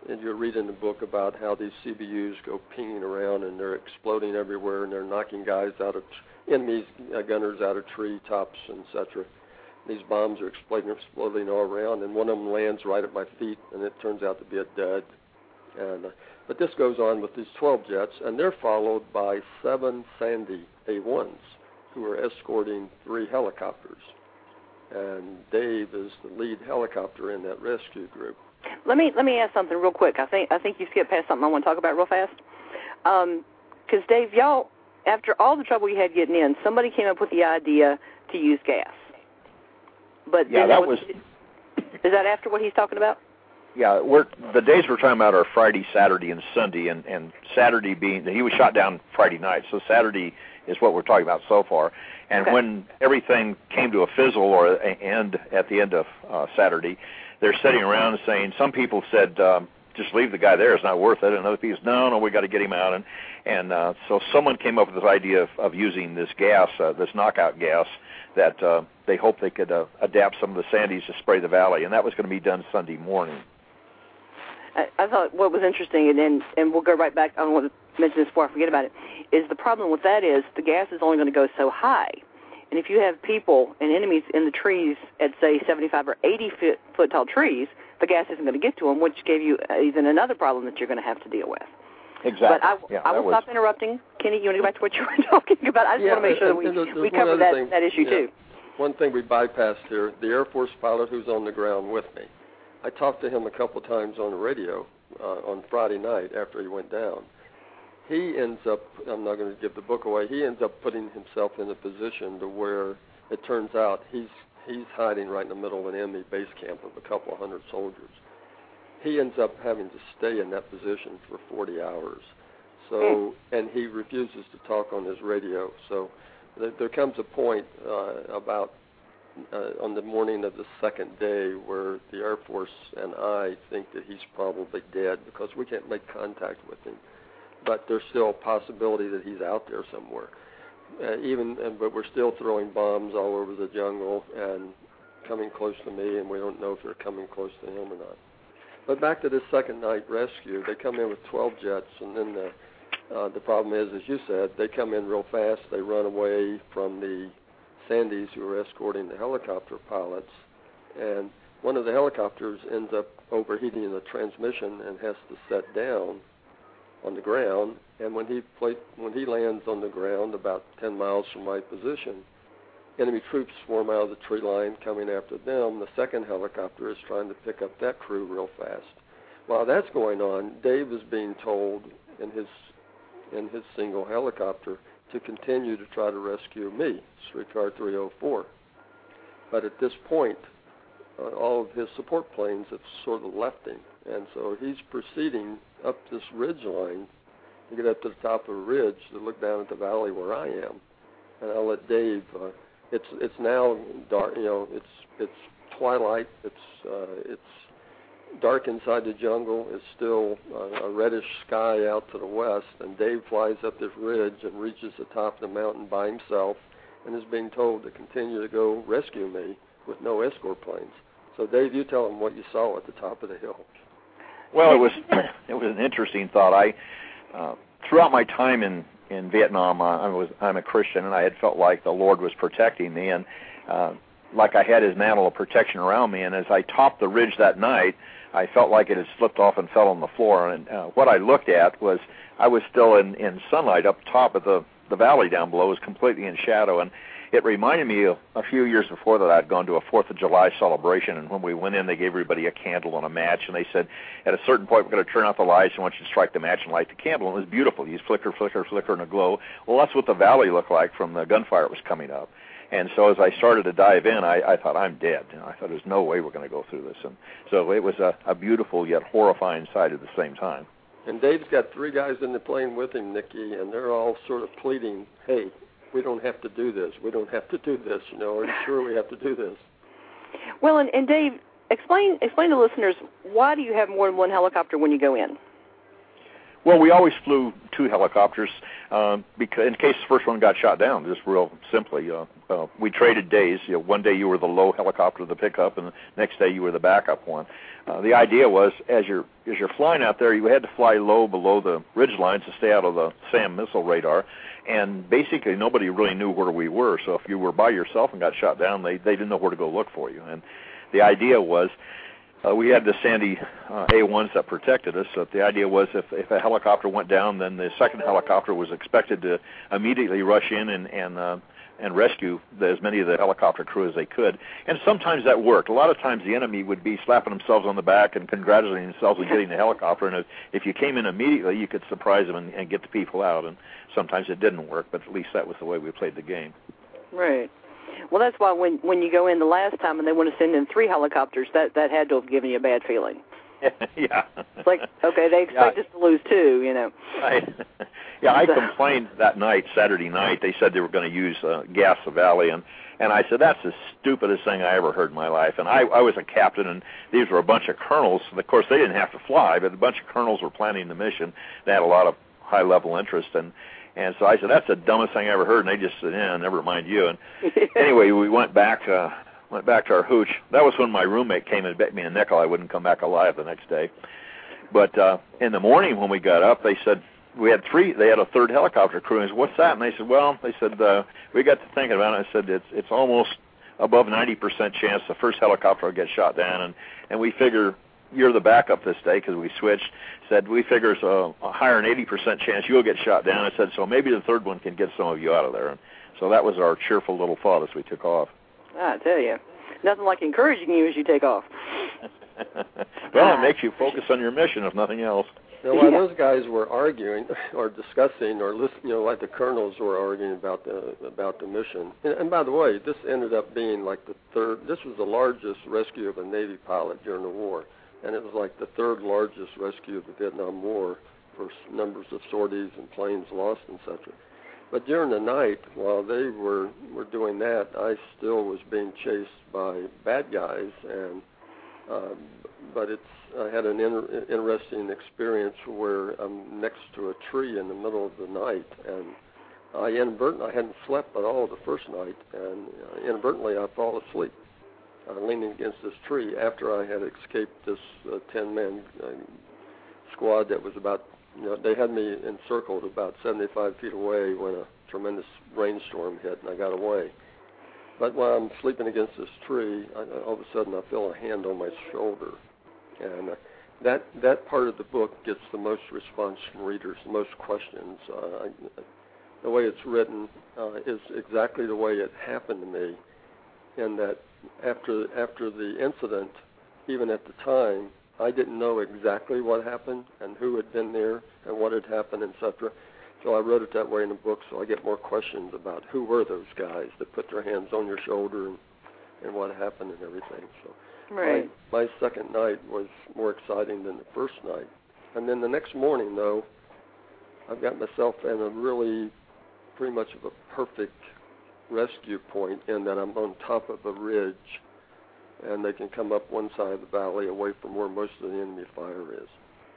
[SPEAKER 4] and you're reading the book about how these C B Us go pinging around and they're exploding everywhere and they're knocking guys out of enemies, uh, gunners out of tree tops, et cetera. These bombs are exploding, exploding all around, and one of them lands right at my feet, and it turns out to be a dud. And uh, but this goes on with these twelve jets, and they're followed by seven Sandy A ones who are escorting three helicopters. And Dave is the lead helicopter in that rescue group.
[SPEAKER 2] Let me let me ask something real quick. I think I think you skipped past something I want to talk about real fast. Because um, Dave, y'all, after all the trouble you had getting in, somebody came up with the idea to use gas. But
[SPEAKER 3] yeah, that was.
[SPEAKER 2] Is that after what he's talking about?
[SPEAKER 3] Yeah, we're the days we're talking about are Friday, Saturday, and Sunday, and, and Saturday being he was shot down Friday night, so Saturday is what we're talking about so far. And
[SPEAKER 2] okay.
[SPEAKER 3] when everything came to a fizzle or a end at the end of uh, Saturday, they're sitting around saying, some people said, um, just leave the guy there, it's not worth it, and other people said, no, no, we got to get him out. And and uh, so someone came up with this idea of, of using this gas, uh, this knockout gas, that uh, they hoped they could uh, adapt some of the Sandies to spray the valley, and that was going to be done Sunday morning.
[SPEAKER 2] I, I thought what was interesting, and, and and we'll go right back, I don't want to mention this before I forget about it, is the problem with that is the gas is only going to go so high. And if you have people and enemies in the trees at, say, seventy-five or eighty foot, foot tall trees, the gas isn't going to get to them, which gave you even another problem that you're going to have to deal with.
[SPEAKER 3] Exactly.
[SPEAKER 2] But I,
[SPEAKER 3] yeah,
[SPEAKER 2] I will
[SPEAKER 3] was...
[SPEAKER 2] stop interrupting. Kenny, you want to go back to what you were talking about? I just
[SPEAKER 4] yeah,
[SPEAKER 2] want to make sure that we,
[SPEAKER 4] there's,
[SPEAKER 2] we cover that,
[SPEAKER 4] thing,
[SPEAKER 2] that issue,
[SPEAKER 4] yeah.
[SPEAKER 2] too.
[SPEAKER 4] One thing we bypassed here, the Air Force pilot who's on the ground with me, I talked to him a couple times on the radio uh, on Friday night after he went down. He ends up, I'm not going to give the book away, he ends up putting himself in a position to where it turns out he's he's hiding right in the middle of an enemy base camp of a couple hundred soldiers. He ends up having to stay in that position for forty hours. So, and he refuses to talk on his radio. So there, there comes a point uh, about uh, on the morning of the second day where the Air Force and I think that he's probably dead because we can't make contact with him. But there's still a possibility that he's out there somewhere. Uh, even, and, but we're still throwing bombs all over the jungle and coming close to me, and we don't know if they're coming close to him or not. But back to this second night rescue, they come in with twelve jets, and then the uh, the problem is, as you said, they come in real fast. They run away from the Sandys who are escorting the helicopter pilots, and one of the helicopters ends up overheating the transmission and has to set down on the ground. And when he play, when he lands on the ground about ten miles from my position, enemy troops swarm out of the tree line coming after them. The second helicopter is trying to pick up that crew real fast. While that's going on, Dave is being told in his in his single helicopter to continue to try to rescue me, Streetcar three oh four. But at this point, uh, all of his support planes have sort of left him, and so he's proceeding up this ridge line to get up to the top of a ridge to look down at the valley where I am. And I'll let Dave. Uh, it's it's now dark. You know, it's it's twilight. It's uh, it's dark inside the jungle. It's still uh, a reddish sky out to the west. And Dave flies up this ridge and reaches the top of the mountain by himself, and is being told to continue to go rescue me with no escort planes. So, Dave, you tell him what you saw at the top of the hill.
[SPEAKER 3] Well, it was it was an interesting thought. I uh, throughout my time in in Vietnam, I, I was I'm a Christian, and I had felt like the Lord was protecting me, and uh, like I had His mantle of protection around me. And as I topped the ridge that night, I felt like it had slipped off and fell on the floor. And uh, what I looked at was I was still in, in sunlight up top of the the valley down below. It was completely in shadow, and it reminded me of a few years before that I'd gone to a Fourth of July celebration, and when we went in, they gave everybody a candle and a match, and they said, at a certain point, we're going to turn out the lights, and I want you to strike the match and light the candle. And it was beautiful. You flicker, flicker, flicker, and a glow. Well, that's what the valley looked like from the gunfire that was coming up. And so as I started to dive in, I, I thought, I'm dead. You know, I thought, there's no way we're going to go through this. And so it was a, a beautiful yet horrifying sight at the same time.
[SPEAKER 4] And Dave's got three guys in the plane with him, Nikki, and they're all sort of pleading, hey, we don't have to do this. We don't have to do this. You know, are you sure we have to do this?
[SPEAKER 2] Well, and, and Dave, explain explain to listeners, why do you have more than one helicopter when you go in?
[SPEAKER 3] Well, we always flew two helicopters um, because in case the first one got shot down, just real simply. Uh, uh, we traded days. You know, one day you were the low helicopter to pick up, and the next day you were the backup one. Uh, the idea was, as you're as you're flying out there, you had to fly low below the ridge lines to stay out of the SAM missile radar, and basically nobody really knew where we were. So if you were by yourself and got shot down, they they didn't know where to go look for you. And the idea was, Uh, we had the Sandy uh, A ones that protected us. So the idea was if, if a helicopter went down, then the second helicopter was expected to immediately rush in and and, uh, and rescue the, as many of the helicopter crew as they could. And sometimes that worked. A lot of times the enemy would be slapping themselves on the back and congratulating themselves on getting the helicopter. And if, if you came in immediately, you could surprise them and, and get the people out. And sometimes it didn't work, but at least that was the way we played the game.
[SPEAKER 2] Right. Well, that's why when when you go in the last time and they want to send in three helicopters, that that had to have given you a bad feeling.
[SPEAKER 3] Yeah.
[SPEAKER 2] It's like, okay, they expect
[SPEAKER 3] yeah.
[SPEAKER 2] us to lose two, you know.
[SPEAKER 3] Right. Yeah, I complained that night, Saturday night. They said they were going to use uh, gas the valley, and, and I said, that's the stupidest thing I ever heard in my life. And I, I was a captain, and these were a bunch of colonels. Of course, they didn't have to fly, but a bunch of colonels were planning the mission. They had a lot of high-level interest, and And so I said, that's the dumbest thing I ever heard. And they just said, yeah, never mind you. And anyway, we went back uh, went back to our hooch. That was when my roommate came and bet me a nickel I wouldn't come back alive the next day. But uh, in the morning when we got up, they said, we had three, they had a third helicopter crew. And I said, what's that? And they said, well, they said, uh, we got to thinking about it. I said, it's it's almost above ninety percent chance the first helicopter will get shot down. And, and we figure you're the backup this day because we switched. Said, we figure it's a, a higher than eighty percent chance you'll get shot down. I said, so maybe the third one can get some of you out of there. And so that was our cheerful little thought as we took off.
[SPEAKER 2] I tell you, nothing like encouraging you as you take off.
[SPEAKER 3] Well, it makes you focus on your mission, if nothing else.
[SPEAKER 4] Now, while those guys were arguing or discussing or listening, you know, like the colonels were arguing about the about the mission. And, and by the way, this ended up being like the third. This was the largest rescue of a Navy pilot during the war. And it was like the third largest rescue of the Vietnam War for numbers of sorties and planes lost, et cetera. But during the night, while they were, were doing that, I still was being chased by bad guys. And uh, but it's I had an inter- interesting experience where I'm next to a tree in the middle of the night, and I inadvertently I hadn't slept at all the first night, and uh, inadvertently I fall asleep. Uh, leaning against this tree after I had escaped this uh, ten-man uh, squad that was about, you know, they had me encircled about seventy-five feet away when a tremendous rainstorm hit, and I got away. But while I'm sleeping against this tree, I, all of a sudden I feel a hand on my shoulder. And uh, that that part of the book gets the most response from readers, the most questions. Uh, I, the way it's written uh, is exactly the way it happened to me, in that after after the incident, even at the time, I didn't know exactly what happened and who had been there and what had happened, et cetera. So I wrote it that way in the book, so I get more questions about who were those guys that put their hands on your shoulder and, and what happened and everything. So
[SPEAKER 2] right.
[SPEAKER 4] my, my second night was more exciting than the first night. And then the next morning, though, I've got myself in a really pretty much of a perfect rescue point in that I'm on top of a ridge, and they can come up one side of the valley away from where most of the enemy fire is.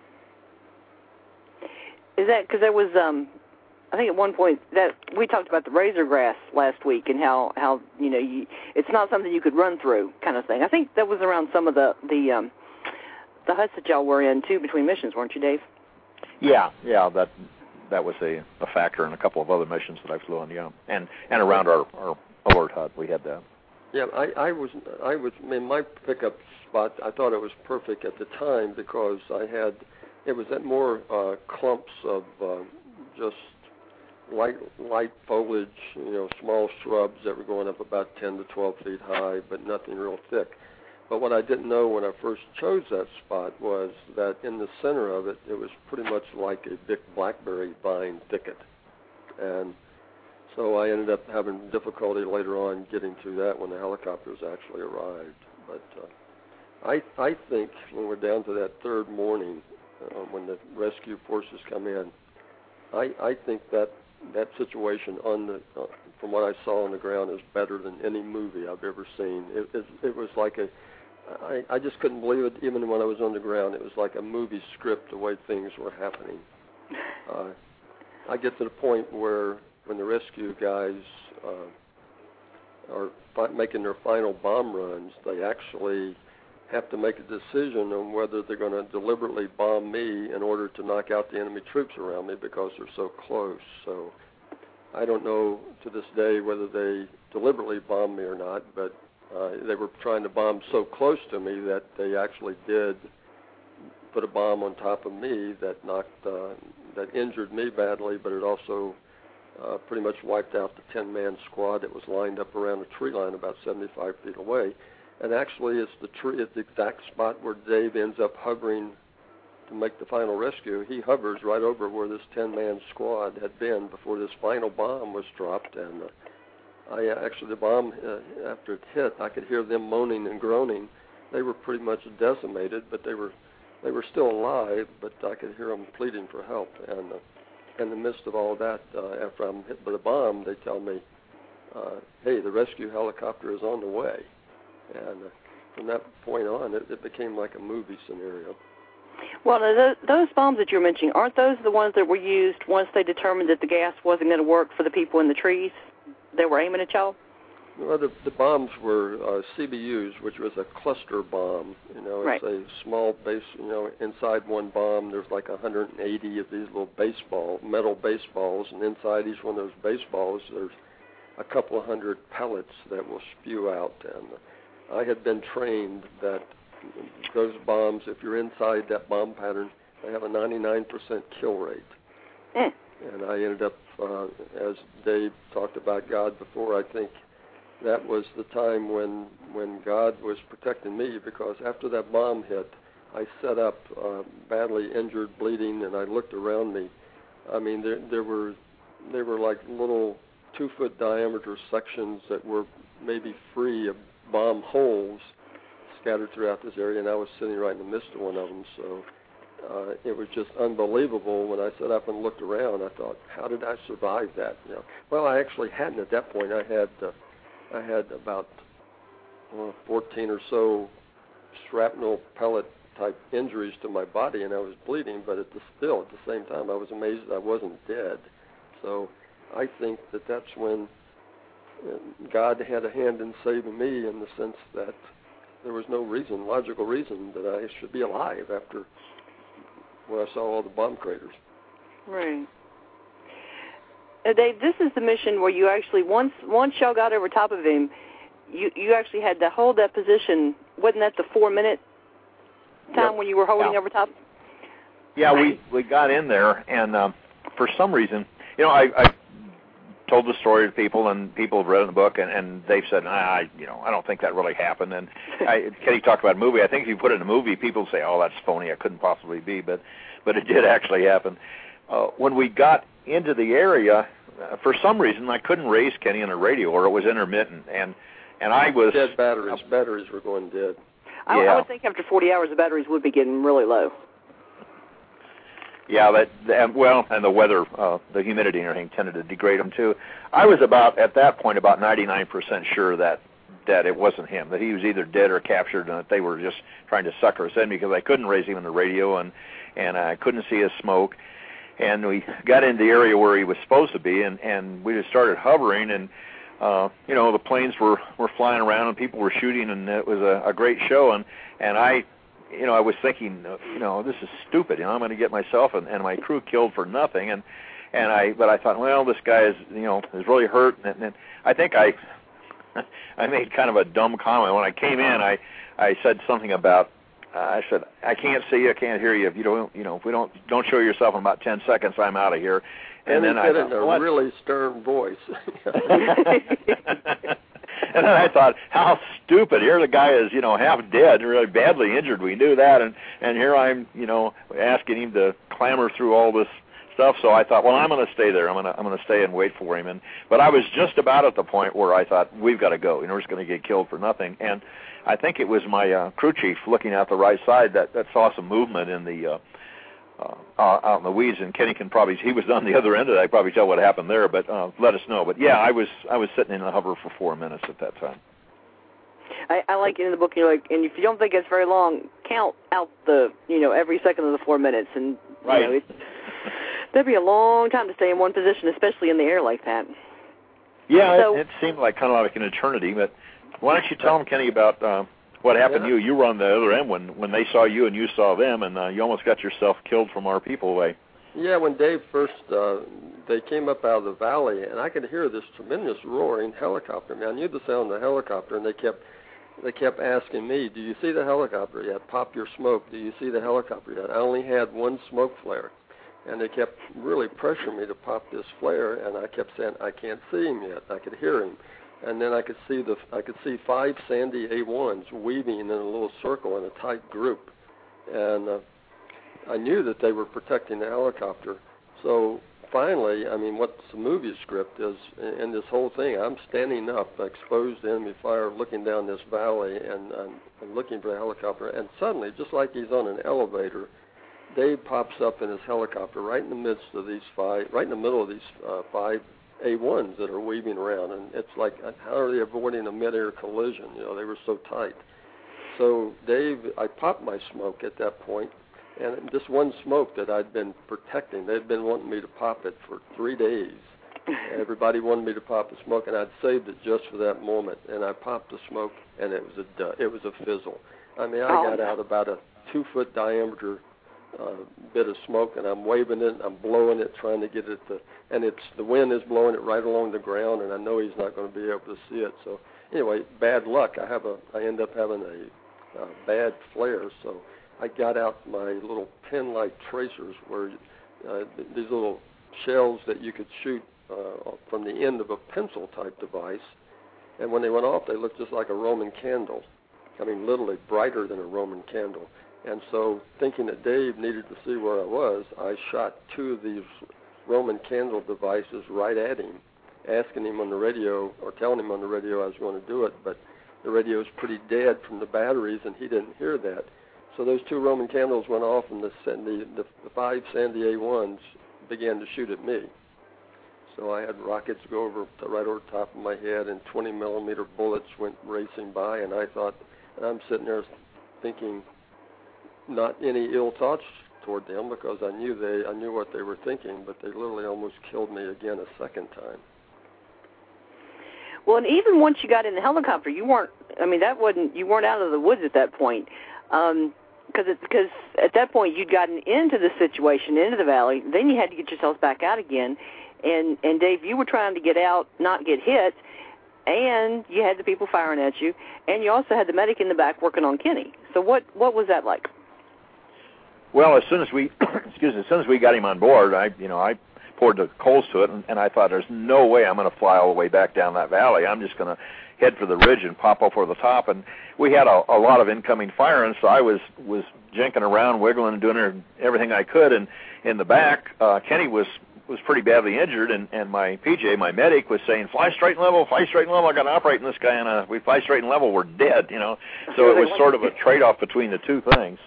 [SPEAKER 2] Is that because there was, um, I think at one point that we talked about the razor grass last week and how, how you know, you, it's not something you could run through kind of thing. I think that was around some of the the um, the huts that y'all were in too between missions, weren't you, Dave?
[SPEAKER 3] Yeah, yeah, that. That was a, a factor in a couple of other missions that I flew on, yeah, and and around our, our alert hut we had that.
[SPEAKER 4] Yeah, I, I was I was I mean, my pickup spot. I thought it was perfect at the time because I had it was at more uh, clumps of uh, just light light foliage, you know, small shrubs that were going up about ten to twelve feet high, but nothing real thick. But what I didn't know when I first chose that spot was that in the center of it, it was pretty much like a big blackberry vine thicket. And so I ended up having difficulty later on getting to that when the helicopters actually arrived. But uh, I, I think when we're down to that third morning, uh, when the rescue forces come in, I, I think that that situation on the, uh, from what I saw on the ground is better than any movie I've ever seen. It, it, it was like a I, I just couldn't believe it even when I was on the ground. It was like a movie script, the way things were happening. uh, I get to the point where when the rescue guys uh, are fi- making their final bomb runs, they actually have to make a decision on whether they're going to deliberately bomb me in order to knock out the enemy troops around me because they're so close. So I don't know to this day whether they deliberately bombed me or not, but uh, they were trying to bomb so close to me that they actually did put a bomb on top of me that knocked, uh, that injured me badly, but it also uh, pretty much wiped out the ten-man squad that was lined up around a tree line about seventy-five feet away. And actually, it's the tree at the exact spot where Dave ends up hovering to make the final rescue. He hovers right over where this ten-man squad had been before this final bomb was dropped. And uh, I actually, the bomb, uh, after it hit, I could hear them moaning and groaning. They were pretty much decimated, but they were they were still alive. But I could hear them pleading for help. And uh, in the midst of all that, uh, after I'm hit by the bomb, they tell me, uh, "Hey, the rescue helicopter is on the way." And uh, from that point on, it, it became like a movie scenario.
[SPEAKER 2] Well, those, those bombs that you're mentioning, aren't those the ones that were used once they determined that the gas wasn't going to work for the people in the trees? They were aiming at y'all?
[SPEAKER 4] Well, the, the bombs were uh, C B Us, which was a cluster bomb. You know, it's
[SPEAKER 2] right.
[SPEAKER 4] a small base, you know, inside one bomb, there's like one hundred eighty of these little baseball, metal baseballs, and inside each one of those baseballs, there's a couple of hundred pellets that will spew out. And uh, I had been trained that those bombs, if you're inside that bomb pattern, they have a ninety-nine percent kill rate.
[SPEAKER 2] Mm.
[SPEAKER 4] And I ended up, uh, as Dave talked about God before, I think that was the time when when God was protecting me, because after that bomb hit, I set up uh, badly injured, bleeding, and I looked around me. I mean, there, there were they were like little two-foot diameter sections that were maybe free of bomb holes scattered throughout this area, and I was sitting right in the midst of one of them. So uh, it was just unbelievable. When I sat up and looked around, I thought, how did I survive that? You know, well, I actually hadn't at that point. I had uh, I had about uh, fourteen or so shrapnel pellet type injuries to my body, and I was bleeding. But at the, still, at the same time, I was amazed that I wasn't dead. So I think that that's when God had a hand in saving me, in the sense that there was no reason, logical reason, that I should be alive after when I saw all the bomb craters.
[SPEAKER 2] Right. Uh, Dave, this is the mission where you actually, once once y'all got over top of him, you, you actually had to hold that position. Wasn't that the four-minute time
[SPEAKER 3] yep.
[SPEAKER 2] when you were holding
[SPEAKER 3] yeah.
[SPEAKER 2] over top?
[SPEAKER 3] Yeah, we, we got in there, and um, for some reason, you know, I, I told the story to people, and people have read it in the book, and, and they've said, nah, I, you know, I don't think that really happened. And I, Kenny talked about a movie. I think if you put it in a movie, people say, oh, that's phony. It couldn't possibly be, but but it did actually happen. Uh, when we got into the area, uh, for some reason, I couldn't raise Kenny on the radio, or it was intermittent, and and I was
[SPEAKER 4] dead batteries. Uh, batteries were going dead.
[SPEAKER 2] I,
[SPEAKER 3] yeah.
[SPEAKER 2] I would think after forty hours, the batteries would be getting really low.
[SPEAKER 3] Yeah, that, that well, and the weather, uh, the humidity and everything tended to degrade them too. I was about, at that point, about ninety-nine percent sure that that it wasn't him, that he was either dead or captured, and that they were just trying to sucker us in, because I couldn't raise him on the radio, and and I couldn't see his smoke. And we got into the area where he was supposed to be, and and we just started hovering, and uh, you know, the planes were were flying around, and people were shooting, and it was a, a great show, and and I. You know, I was thinking, you know, this is stupid. You know, I'm going to get myself and, and my crew killed for nothing. And and I, but I thought, well, this guy is, you know, is really hurt. And, and I think I, I made kind of a dumb comment when I came in. I, I said something about, uh, I said, I can't see you, I can't hear you. If you don't, you know, if we don't, don't show yourself in about ten seconds, I'm out of here.
[SPEAKER 4] And, and then I
[SPEAKER 3] said
[SPEAKER 4] it in a
[SPEAKER 3] what?
[SPEAKER 4] really stern voice.
[SPEAKER 3] And then I thought, how stupid. Here the guy is, you know, half dead, really badly injured. We knew that. And, and here I'm, you know, asking him to clamber through all this stuff. So I thought, well, I'm going to stay there. I'm going to I'm going to stay and wait for him. And But I was just about at the point where I thought, we've got to go. You know, we're just going to get killed for nothing. And I think it was my uh, crew chief looking out the right side that, that saw some movement in the uh, uh, out in the weeds. And Kenny can probably, he was on the other end of that. I could probably tell what happened there, but uh, let us know. But, yeah, I was I was sitting in the hover for four minutes at that time.
[SPEAKER 2] I, I like it in the book, you're like, and if you don't think it's very long, count out the, you know, every second of the four minutes. And, you
[SPEAKER 3] right.
[SPEAKER 2] know, it's, That'd be a long time to stay in one position, especially in the air like that.
[SPEAKER 3] Yeah,
[SPEAKER 2] so,
[SPEAKER 3] it, it seemed like kind of like an eternity. But why don't you tell them, Kenny, about uh, what happened
[SPEAKER 4] yeah.
[SPEAKER 3] to you? You were on the other end when when they saw you and you saw them, and uh, you almost got yourself killed from our people way.
[SPEAKER 4] Yeah, when Dave first, uh, they came up out of the valley, and I could hear this tremendous roaring helicopter. I mean, I knew the sound of the helicopter, and they kept they kept asking me, do you see the helicopter yet? Pop your smoke. Do you see the helicopter yet? I only had one smoke flare, and they kept really pressuring me to pop this flare, and I kept saying, I can't see him yet. I could hear him. And then I could see the I could see five Sandy A ones weaving in a little circle in a tight group, and uh, I knew that they were protecting the helicopter. So finally, I mean, what's the movie script is in this whole thing, I'm standing up, exposed to enemy fire, looking down this valley and, and, and looking for the helicopter. And suddenly, just like he's on an elevator, Dave pops up in his helicopter right in the midst of these five, right in the middle of these uh, five A ones that are weaving around. And it's like, how are they avoiding a mid-air collision? You know, they were so tight. So Dave, I popped my smoke at that point. And this one smoke that I'd been protecting, they'd been wanting me to pop it for three days. Everybody wanted me to pop the smoke, and I'd saved it just for that moment. And I popped the smoke, and it was a it was a fizzle. I mean, I
[SPEAKER 2] oh,
[SPEAKER 4] got
[SPEAKER 2] no.
[SPEAKER 4] out about a two-foot diameter uh, bit of smoke, and I'm waving it, I'm blowing it, trying to get it to, and it's the wind is blowing it right along the ground, and I know he's not going to be able to see it. So anyway, bad luck. I have a I end up having a, a bad flare. So I got out my little pin-like tracers, where uh, these little shells that you could shoot uh, from the end of a pencil-type device, and when they went off, they looked just like a Roman candle. I mean, literally brighter than a Roman candle. And so, thinking that Dave needed to see where I was, I shot two of these Roman candle devices right at him, asking him on the radio, or telling him on the radio I was going to do it, but the radio was pretty dead from the batteries, and he didn't hear that. So those two Roman candles went off, and the, the, the, the five Sandy A ones began to shoot at me. So I had rockets go over to right over the top of my head, and twenty millimeter bullets went racing by, and I thought, and I'm sitting there thinking not any ill thoughts toward them, because I knew they, I knew what they were thinking, but they literally almost killed me again a second time.
[SPEAKER 2] Well, and even once you got in the helicopter, you weren't, I mean, that wasn't, you weren't out of the woods at that point. Um, Because because at that point you'd gotten into the situation, into the valley. Then you had to get yourself back out again. And, and Dave, you were trying to get out, not get hit, and you had the people firing at you, and you also had the medic in the back working on Kenny. So what, what was that like?
[SPEAKER 3] Well, as soon as we excuse me, as soon as we got him on board, I you know I poured the coals to it, and, and I thought, there's no way I'm going to fly all the way back down that valley. I'm just going to head for the ridge and pop up over the top. And we had a, a lot of incoming fire, and so I was was jinking around, wiggling, and doing everything I could. And in the back, uh, Kenny was was pretty badly injured, and, and my P J, my medic, was saying, fly straight and level, fly straight and level. I got to operate in this guy, and uh, we fly straight and level, we're dead, you know. So it was sort of a trade-off between the two things.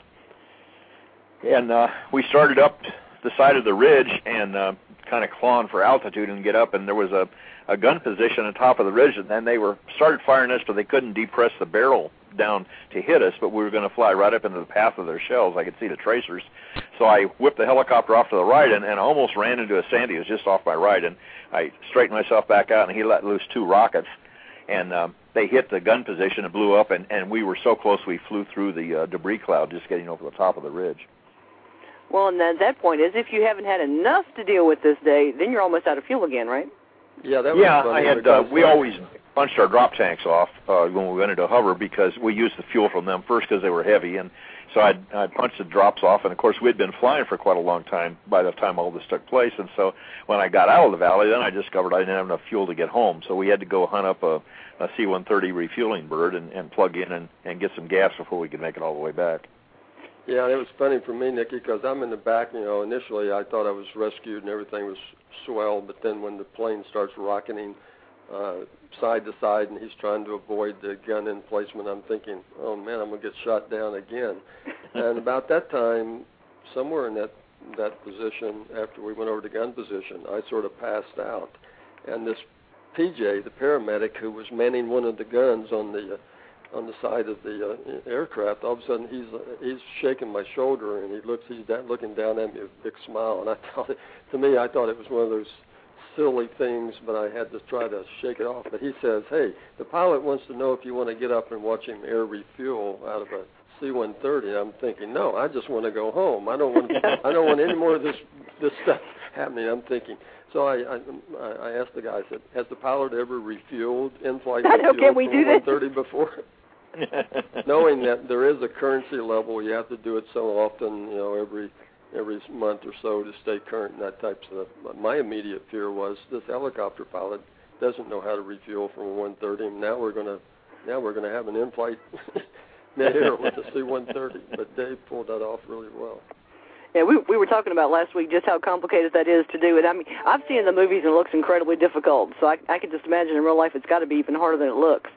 [SPEAKER 3] And uh, we started up the side of the ridge and uh, kind of clawing for altitude and get up, and there was a, a gun position on top of the ridge, and then they were started firing us, but they couldn't depress the barrel down to hit us, but we were going to fly right up into the path of their shells. I could see the tracers. So I whipped the helicopter off to the right and, and almost ran into a Sandy. It was just off my right, and I straightened myself back out, and he let loose two rockets, and um, they hit the gun position and blew up, and, and we were so close we flew through the uh, debris cloud just getting over the top of the ridge.
[SPEAKER 2] Well, and then that point is, if you haven't had enough to deal with this day, then you're almost out of fuel again, right?
[SPEAKER 4] Yeah, that was
[SPEAKER 3] yeah.
[SPEAKER 4] funny.
[SPEAKER 3] I had. Uh, we always bunched our drop tanks off uh, when we went into hover, because we used the fuel from them first because they were heavy, and so I'd, I'd punched the drops off. And of course, we'd been flying for quite a long time by the time all this took place. And so when I got out of the valley, then I discovered I didn't have enough fuel to get home. So we had to go hunt up a, a C one thirty refueling bird and, and plug in and, and get some gas before we could make it all the way back.
[SPEAKER 4] Yeah, it was funny for me, Nikki, because I'm in the back. You know, initially I thought I was rescued and everything was swell, but then when the plane starts rocketing uh, side to side and he's trying to avoid the gun emplacement, I'm thinking, oh man, I'm gonna get shot down again. And about that time, somewhere in that that position, after we went over to gun position, I sort of passed out, and this P J, the paramedic who was manning one of the guns on the on the side of the uh, aircraft. All of a sudden, he's uh, he's shaking my shoulder, and he looks he's da- looking down at me with a big smile. And I thought, it, to me, I thought it was one of those silly things, but I had to try to shake it off. But he says, "Hey, the pilot wants to know if you want to get up and watch him air refuel out of a C one thirty." I'm thinking, no, I just want to go home. I don't want I don't want any more of this this stuff happening. I'm thinking. So I, I I asked the guy, I said, has the pilot ever refueled in-flight refuel
[SPEAKER 2] can we
[SPEAKER 4] from
[SPEAKER 2] do
[SPEAKER 4] one thirty before? Knowing that there is a currency level, you have to do it so often, you know, every every month or so to stay current and that type of stuff. But my immediate fear was this helicopter pilot doesn't know how to refuel from a one thirty, and now we're gonna now we're gonna have an in-flight net air with a C one thirty. But Dave pulled that off really well.
[SPEAKER 2] Yeah, we we were talking about last week just how complicated that is to do it. I mean, I've seen the movies and it looks incredibly difficult, so I, I can just imagine in real life it's got to be even harder than it looks.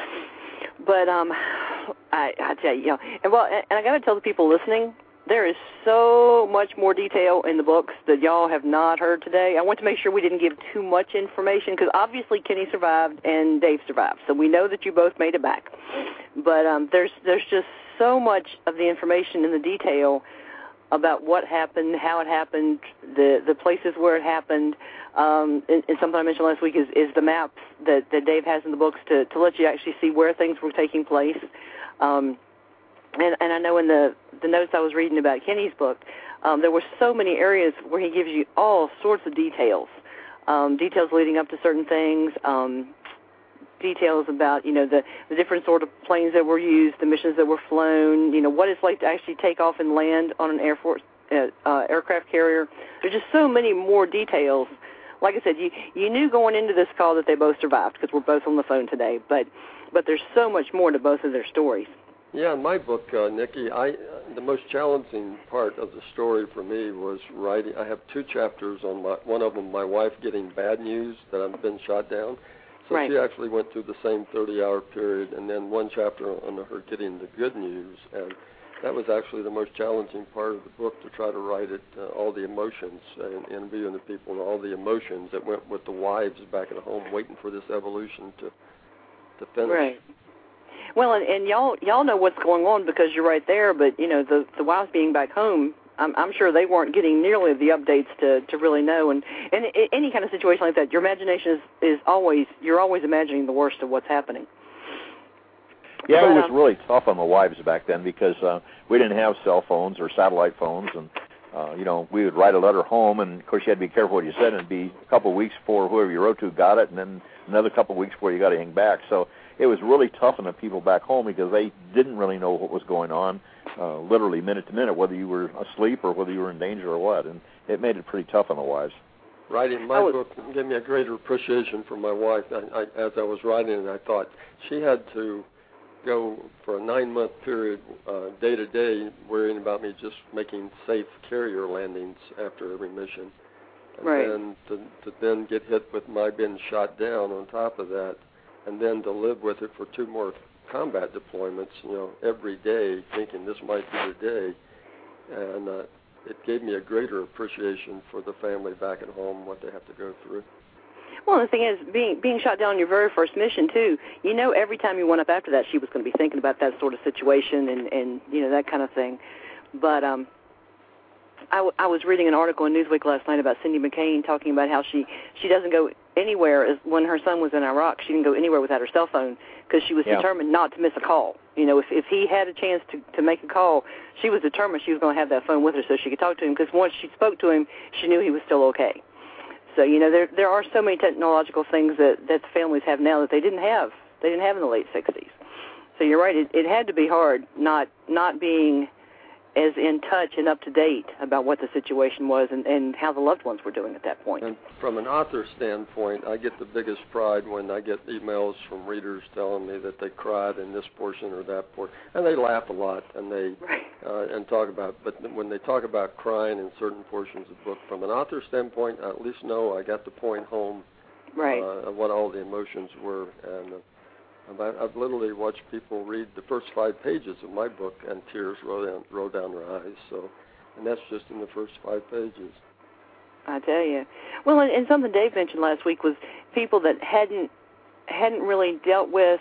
[SPEAKER 2] But um, I, I tell you, you know, and well, and, and I got to tell the people listening, there is so much more detail in the books that y'all have not heard today. I want to make sure we didn't give too much information because obviously Kenny survived and Dave survived, so we know that you both made it back. But um, there's there's just so much of the information in the detail about what happened, how it happened, the the places where it happened, um, and, and something I mentioned last week is, is the maps that, that Dave has in the books to, to let you actually see where things were taking place. Um, and, and I know in the, the notes I was reading about Kenny's book, um, there were so many areas where he gives you all sorts of details, um, details leading up to certain things, um, details about, you know, the, the different sort of planes that were used, the missions that were flown, you know, what it's like to actually take off and land on an Air Force uh, uh, aircraft carrier. There's just so many more details. Like I said, you, you knew going into this call that they both survived because we're both on the phone today, but but there's so much more to both of their stories.
[SPEAKER 4] Yeah, in my book, uh, Nikki, I, uh, the most challenging part of the story for me was writing. I have two chapters on my, one of them, my wife getting bad news that I've been shot down. So
[SPEAKER 2] right.
[SPEAKER 4] She actually went through the same thirty-hour period, and then one chapter on her getting the good news. And that was actually the most challenging part of the book, to try to write it, uh, all the emotions, and interviewing the people, and all the emotions that went with the wives back at home waiting for this evolution to to finish.
[SPEAKER 2] Right. Well, and, and y'all y'all know what's going on because you're right there, but, you know, the, the wives being back home, I'm, I'm sure they weren't getting nearly the updates to, to really know. And, and any kind of situation like that, your imagination is, is always, you're always imagining the worst of what's happening.
[SPEAKER 3] Yeah,
[SPEAKER 2] but,
[SPEAKER 3] it was
[SPEAKER 2] um,
[SPEAKER 3] really tough on the wives back then because uh, we didn't have cell phones or satellite phones. And, uh, you know, we would write a letter home, and, of course, you had to be careful what you said, and it'd be a couple of weeks before whoever you wrote to got it, and then another couple of weeks before you got anything back. So it was really tough on the people back home because they didn't really know what was going on, uh, literally minute to minute, whether you were asleep or whether you were in danger or what. And it made it pretty tough on the wives.
[SPEAKER 4] Writing my book gave me a greater appreciation for my wife. I, I, as I was writing it, I thought she had to go for a nine-month period, uh, day to day, worrying about me just making safe carrier landings after every mission. And
[SPEAKER 2] right.
[SPEAKER 4] then to, to then get hit with my being shot down on top of that, and then to live with it for two more combat deployments, you know, every day, thinking this might be the day. And uh, it gave me a greater appreciation for the family back at home, what they have to go through.
[SPEAKER 2] Well, the thing is, being being shot down on your very first mission, too, you know every time you went up after that, she was going to be thinking about that sort of situation and, and you know, that kind of thing. But um, I, w- I was reading an article in Newsweek last night about Cindy McCain talking about how she, she doesn't go anywhere. As when her son was in Iraq, she didn't go anywhere without her cell phone because she was yeah. determined not to miss a call. You know, if, if he had a chance to, to make a call, she was determined she was going to have that phone with her so she could talk to him, because once she spoke to him, she knew he was still okay. So, you know, there there are so many technological things that, that the families have now that they didn't have. They didn't have in the late sixties. So you're right, it, it had to be hard not not being as in touch and up to date about what the situation was and, and how the loved ones were doing at that point.
[SPEAKER 4] And from an author standpoint, I get the biggest pride when I get emails from readers telling me that they cried in this portion or that portion, and they laugh a lot and they
[SPEAKER 2] right.
[SPEAKER 4] uh, and talk about. But when they talk about crying in certain portions of the book, from an author standpoint, I at least know I got the point home
[SPEAKER 2] right.
[SPEAKER 4] uh, of what all the emotions were. And uh, I've literally watched people read the first five pages of my book, and tears roll down, roll down their eyes. So, and that's just in the first five pages.
[SPEAKER 2] I tell you. Well, and, and something Dave mentioned last week was people that hadn't hadn't really dealt with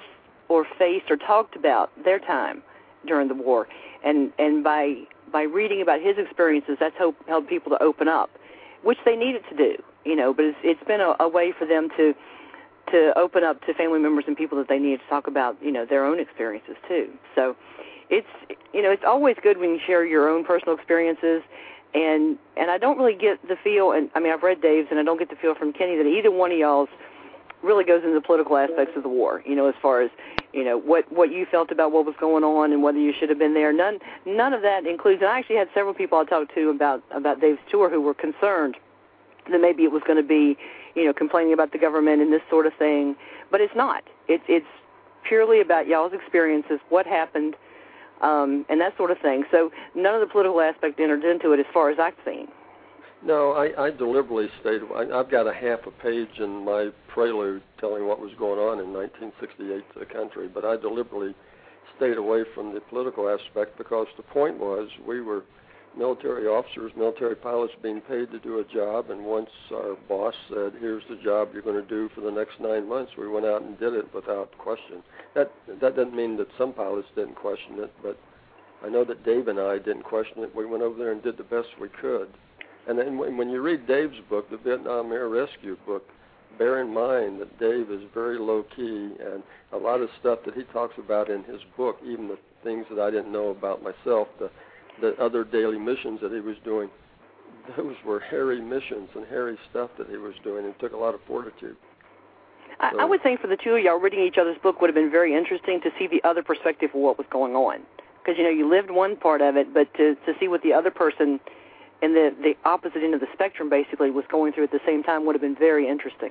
[SPEAKER 2] or faced or talked about their time during the war. And and by by reading about his experiences, that's helped, helped people to open up, which they needed to do, you know. But it's, it's been a, a way for them to to open up to family members and people that they need to talk about, you know, their own experiences too. So it's, you know, it's always good when you share your own personal experiences. And and I don't really get the feel, and I mean, I've read Dave's, and I don't get the feel from Kenny that either one of y'all's really goes into the political aspects of the war, you know, as far as, you know, what, what you felt about what was going on and whether you should have been there. None none of that includes, and I actually had several people I talked to about, about Dave's tour who were concerned that maybe it was going to be, you know, complaining about the government and this sort of thing. But it's not. It's it's purely about y'all's experiences, what happened, um, and that sort of thing. So none of the political aspect entered into it as far as I've seen.
[SPEAKER 4] No, I, I deliberately stayed. I, I've got a half a page in my prelude telling what was going on in nineteen sixty-eight to the country, but I deliberately stayed away from the political aspect because the point was we were military officers, military pilots being paid to do a job, and once our boss said, here's the job you're going to do for the next nine months, we went out and did it without question. That, that doesn't mean that some pilots didn't question it, but I know that Dave and I didn't question it. We went over there and did the best we could. And then when you read Dave's book, the Vietnam Air Rescue book, bear in mind that Dave is very low-key, and a lot of stuff that he talks about in his book, even the things that I didn't know about myself, the, the other daily missions that he was doing, those were hairy missions and hairy stuff that he was doing. It took a lot of fortitude.
[SPEAKER 2] I,
[SPEAKER 4] so,
[SPEAKER 2] I would think for the two of y'all, reading each other's book would have been very interesting to see the other perspective of what was going on. Because, you know, you lived one part of it, but to, to see what the other person and the, the opposite end of the spectrum basically was going through at the same time would have been very interesting.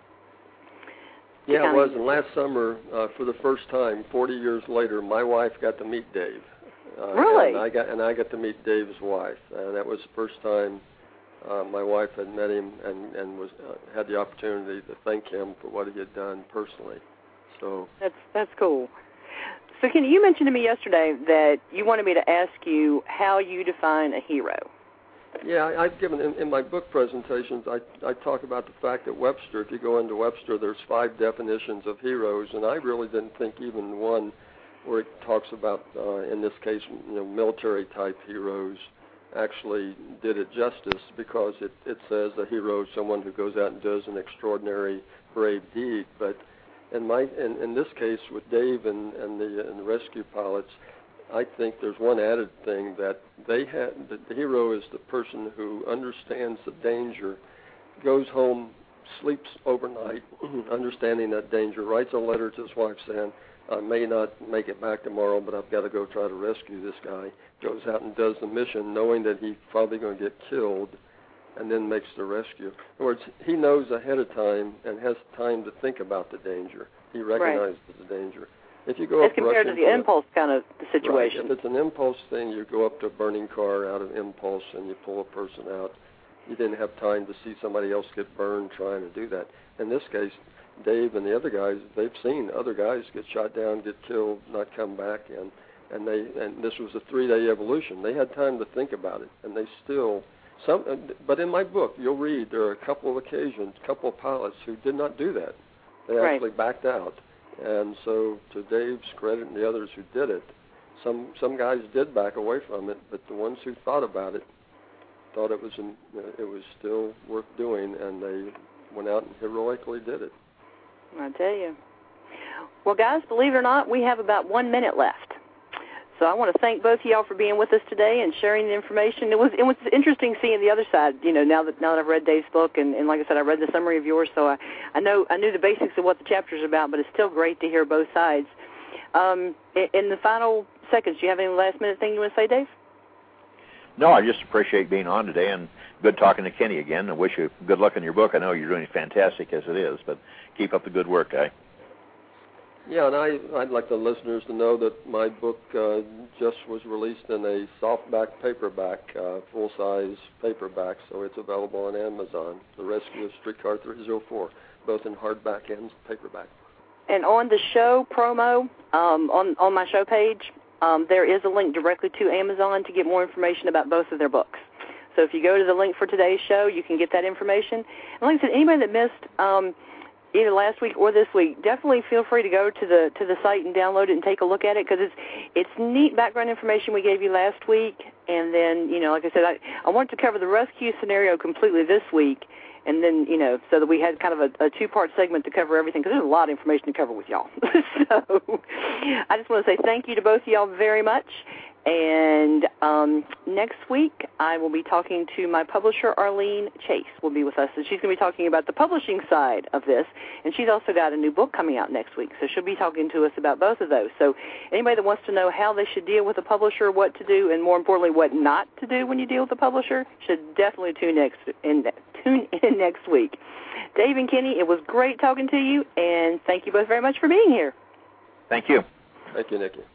[SPEAKER 4] Yeah, it was. And last summer, uh, for the first time, forty years later, my wife got to meet Dave. Uh,
[SPEAKER 2] really?
[SPEAKER 4] And I got and I got to meet Dave's wife, and that was the first time uh, my wife had met him and and was uh, had the opportunity to thank him for what he had done personally. So
[SPEAKER 2] that's that's cool. So, Kenny, you mentioned to me yesterday that you wanted me to ask you how you define a hero.
[SPEAKER 4] Yeah, I, I've given, in, in my book presentations, I, I talk about the fact that Webster, if you go into Webster, there's five definitions of heroes, and I really didn't think even one where it talks about, uh, in this case, you know, military-type heroes actually did it justice, because it, it says a hero is someone who goes out and does an extraordinary, brave deed. But in, my, in, in this case, with Dave and, and, the, and the rescue pilots, I think there's one added thing that they had. The, the hero is the person who understands the danger, goes home, sleeps overnight, understanding that danger, writes a letter to his wife saying, I may not make it back tomorrow, but I've got to go try to rescue this guy, goes out and does the mission knowing that he's probably going to get killed, and then makes the rescue. In other words, he knows ahead of time and has time to think about the danger. He recognizes right. the danger. If you go
[SPEAKER 2] As
[SPEAKER 4] up
[SPEAKER 2] compared to the
[SPEAKER 4] a,
[SPEAKER 2] impulse kind of situation.
[SPEAKER 4] Right. If it's an impulse thing, you go up to a burning car out of impulse and you pull a person out. You didn't have time to see somebody else get burned trying to do that. In this case, Dave and the other guys, they've seen other guys get shot down, get killed, not come back, and and they and this was a three-day evolution. They had time to think about it, and they still some. But in my book, you'll read there are a couple of occasions, a couple of pilots who did not do that. They
[SPEAKER 2] right.
[SPEAKER 4] actually backed out. And so, to Dave's credit and the others who did it, some some guys did back away from it, but the ones who thought about it thought it was in, it was still worth doing, and they went out and heroically did it.
[SPEAKER 2] I tell you. Well, guys, believe it or not, we have about one minute left. So I want to thank both of y'all for being with us today and sharing the information. It was it was interesting seeing the other side. You know, now that now that I've read Dave's book, and, and like I said, I read the summary of yours, so I, I know I knew the basics of what the chapter's about. But it's still great to hear both sides. Um, in, in the final seconds, do you have any last minute thing you want to say, Dave?
[SPEAKER 3] No, I just appreciate being on today, and good talking to Kenny again. I wish you good luck in your book. I know you're doing fantastic as it is, but keep up the good work, guy.
[SPEAKER 4] Yeah, and I, I'd like the listeners to know that my book uh, just was released in a softback paperback, uh, full-size paperback, so it's available on Amazon, The Rescue of Streetcar three oh four, both in hardback and paperback.
[SPEAKER 2] And on the show promo, um, on, on my show page, um, there is a link directly to Amazon to get more information about both of their books. So if you go to the link for today's show, you can get that information. And like I said, anybody that missed... Um, either last week or this week, definitely feel free to go to the to the site and download it and take a look at it, because it's it's neat background information we gave you last week. And then, you know, like I said, I, I wanted to cover the rescue scenario completely this week, and then, you know, so that we had kind of a, a two-part segment to cover everything, because there's a lot of information to cover with y'all. So I just want to say thank you to both of y'all very much. And um, next week, I will be talking to my publisher, Arlene Chase, will be with us. And she's going to be talking about the publishing side of this. And she's also got a new book coming out next week. So she'll be talking to us about both of those. So anybody that wants to know how they should deal with a publisher, what to do, and more importantly, what not to do when you deal with a publisher, should definitely tune, next, in, tune in next week. Dave and Kenny, it was great talking to you. And thank you both very much for being here.
[SPEAKER 3] Thank you.
[SPEAKER 4] Thank you, Nikki.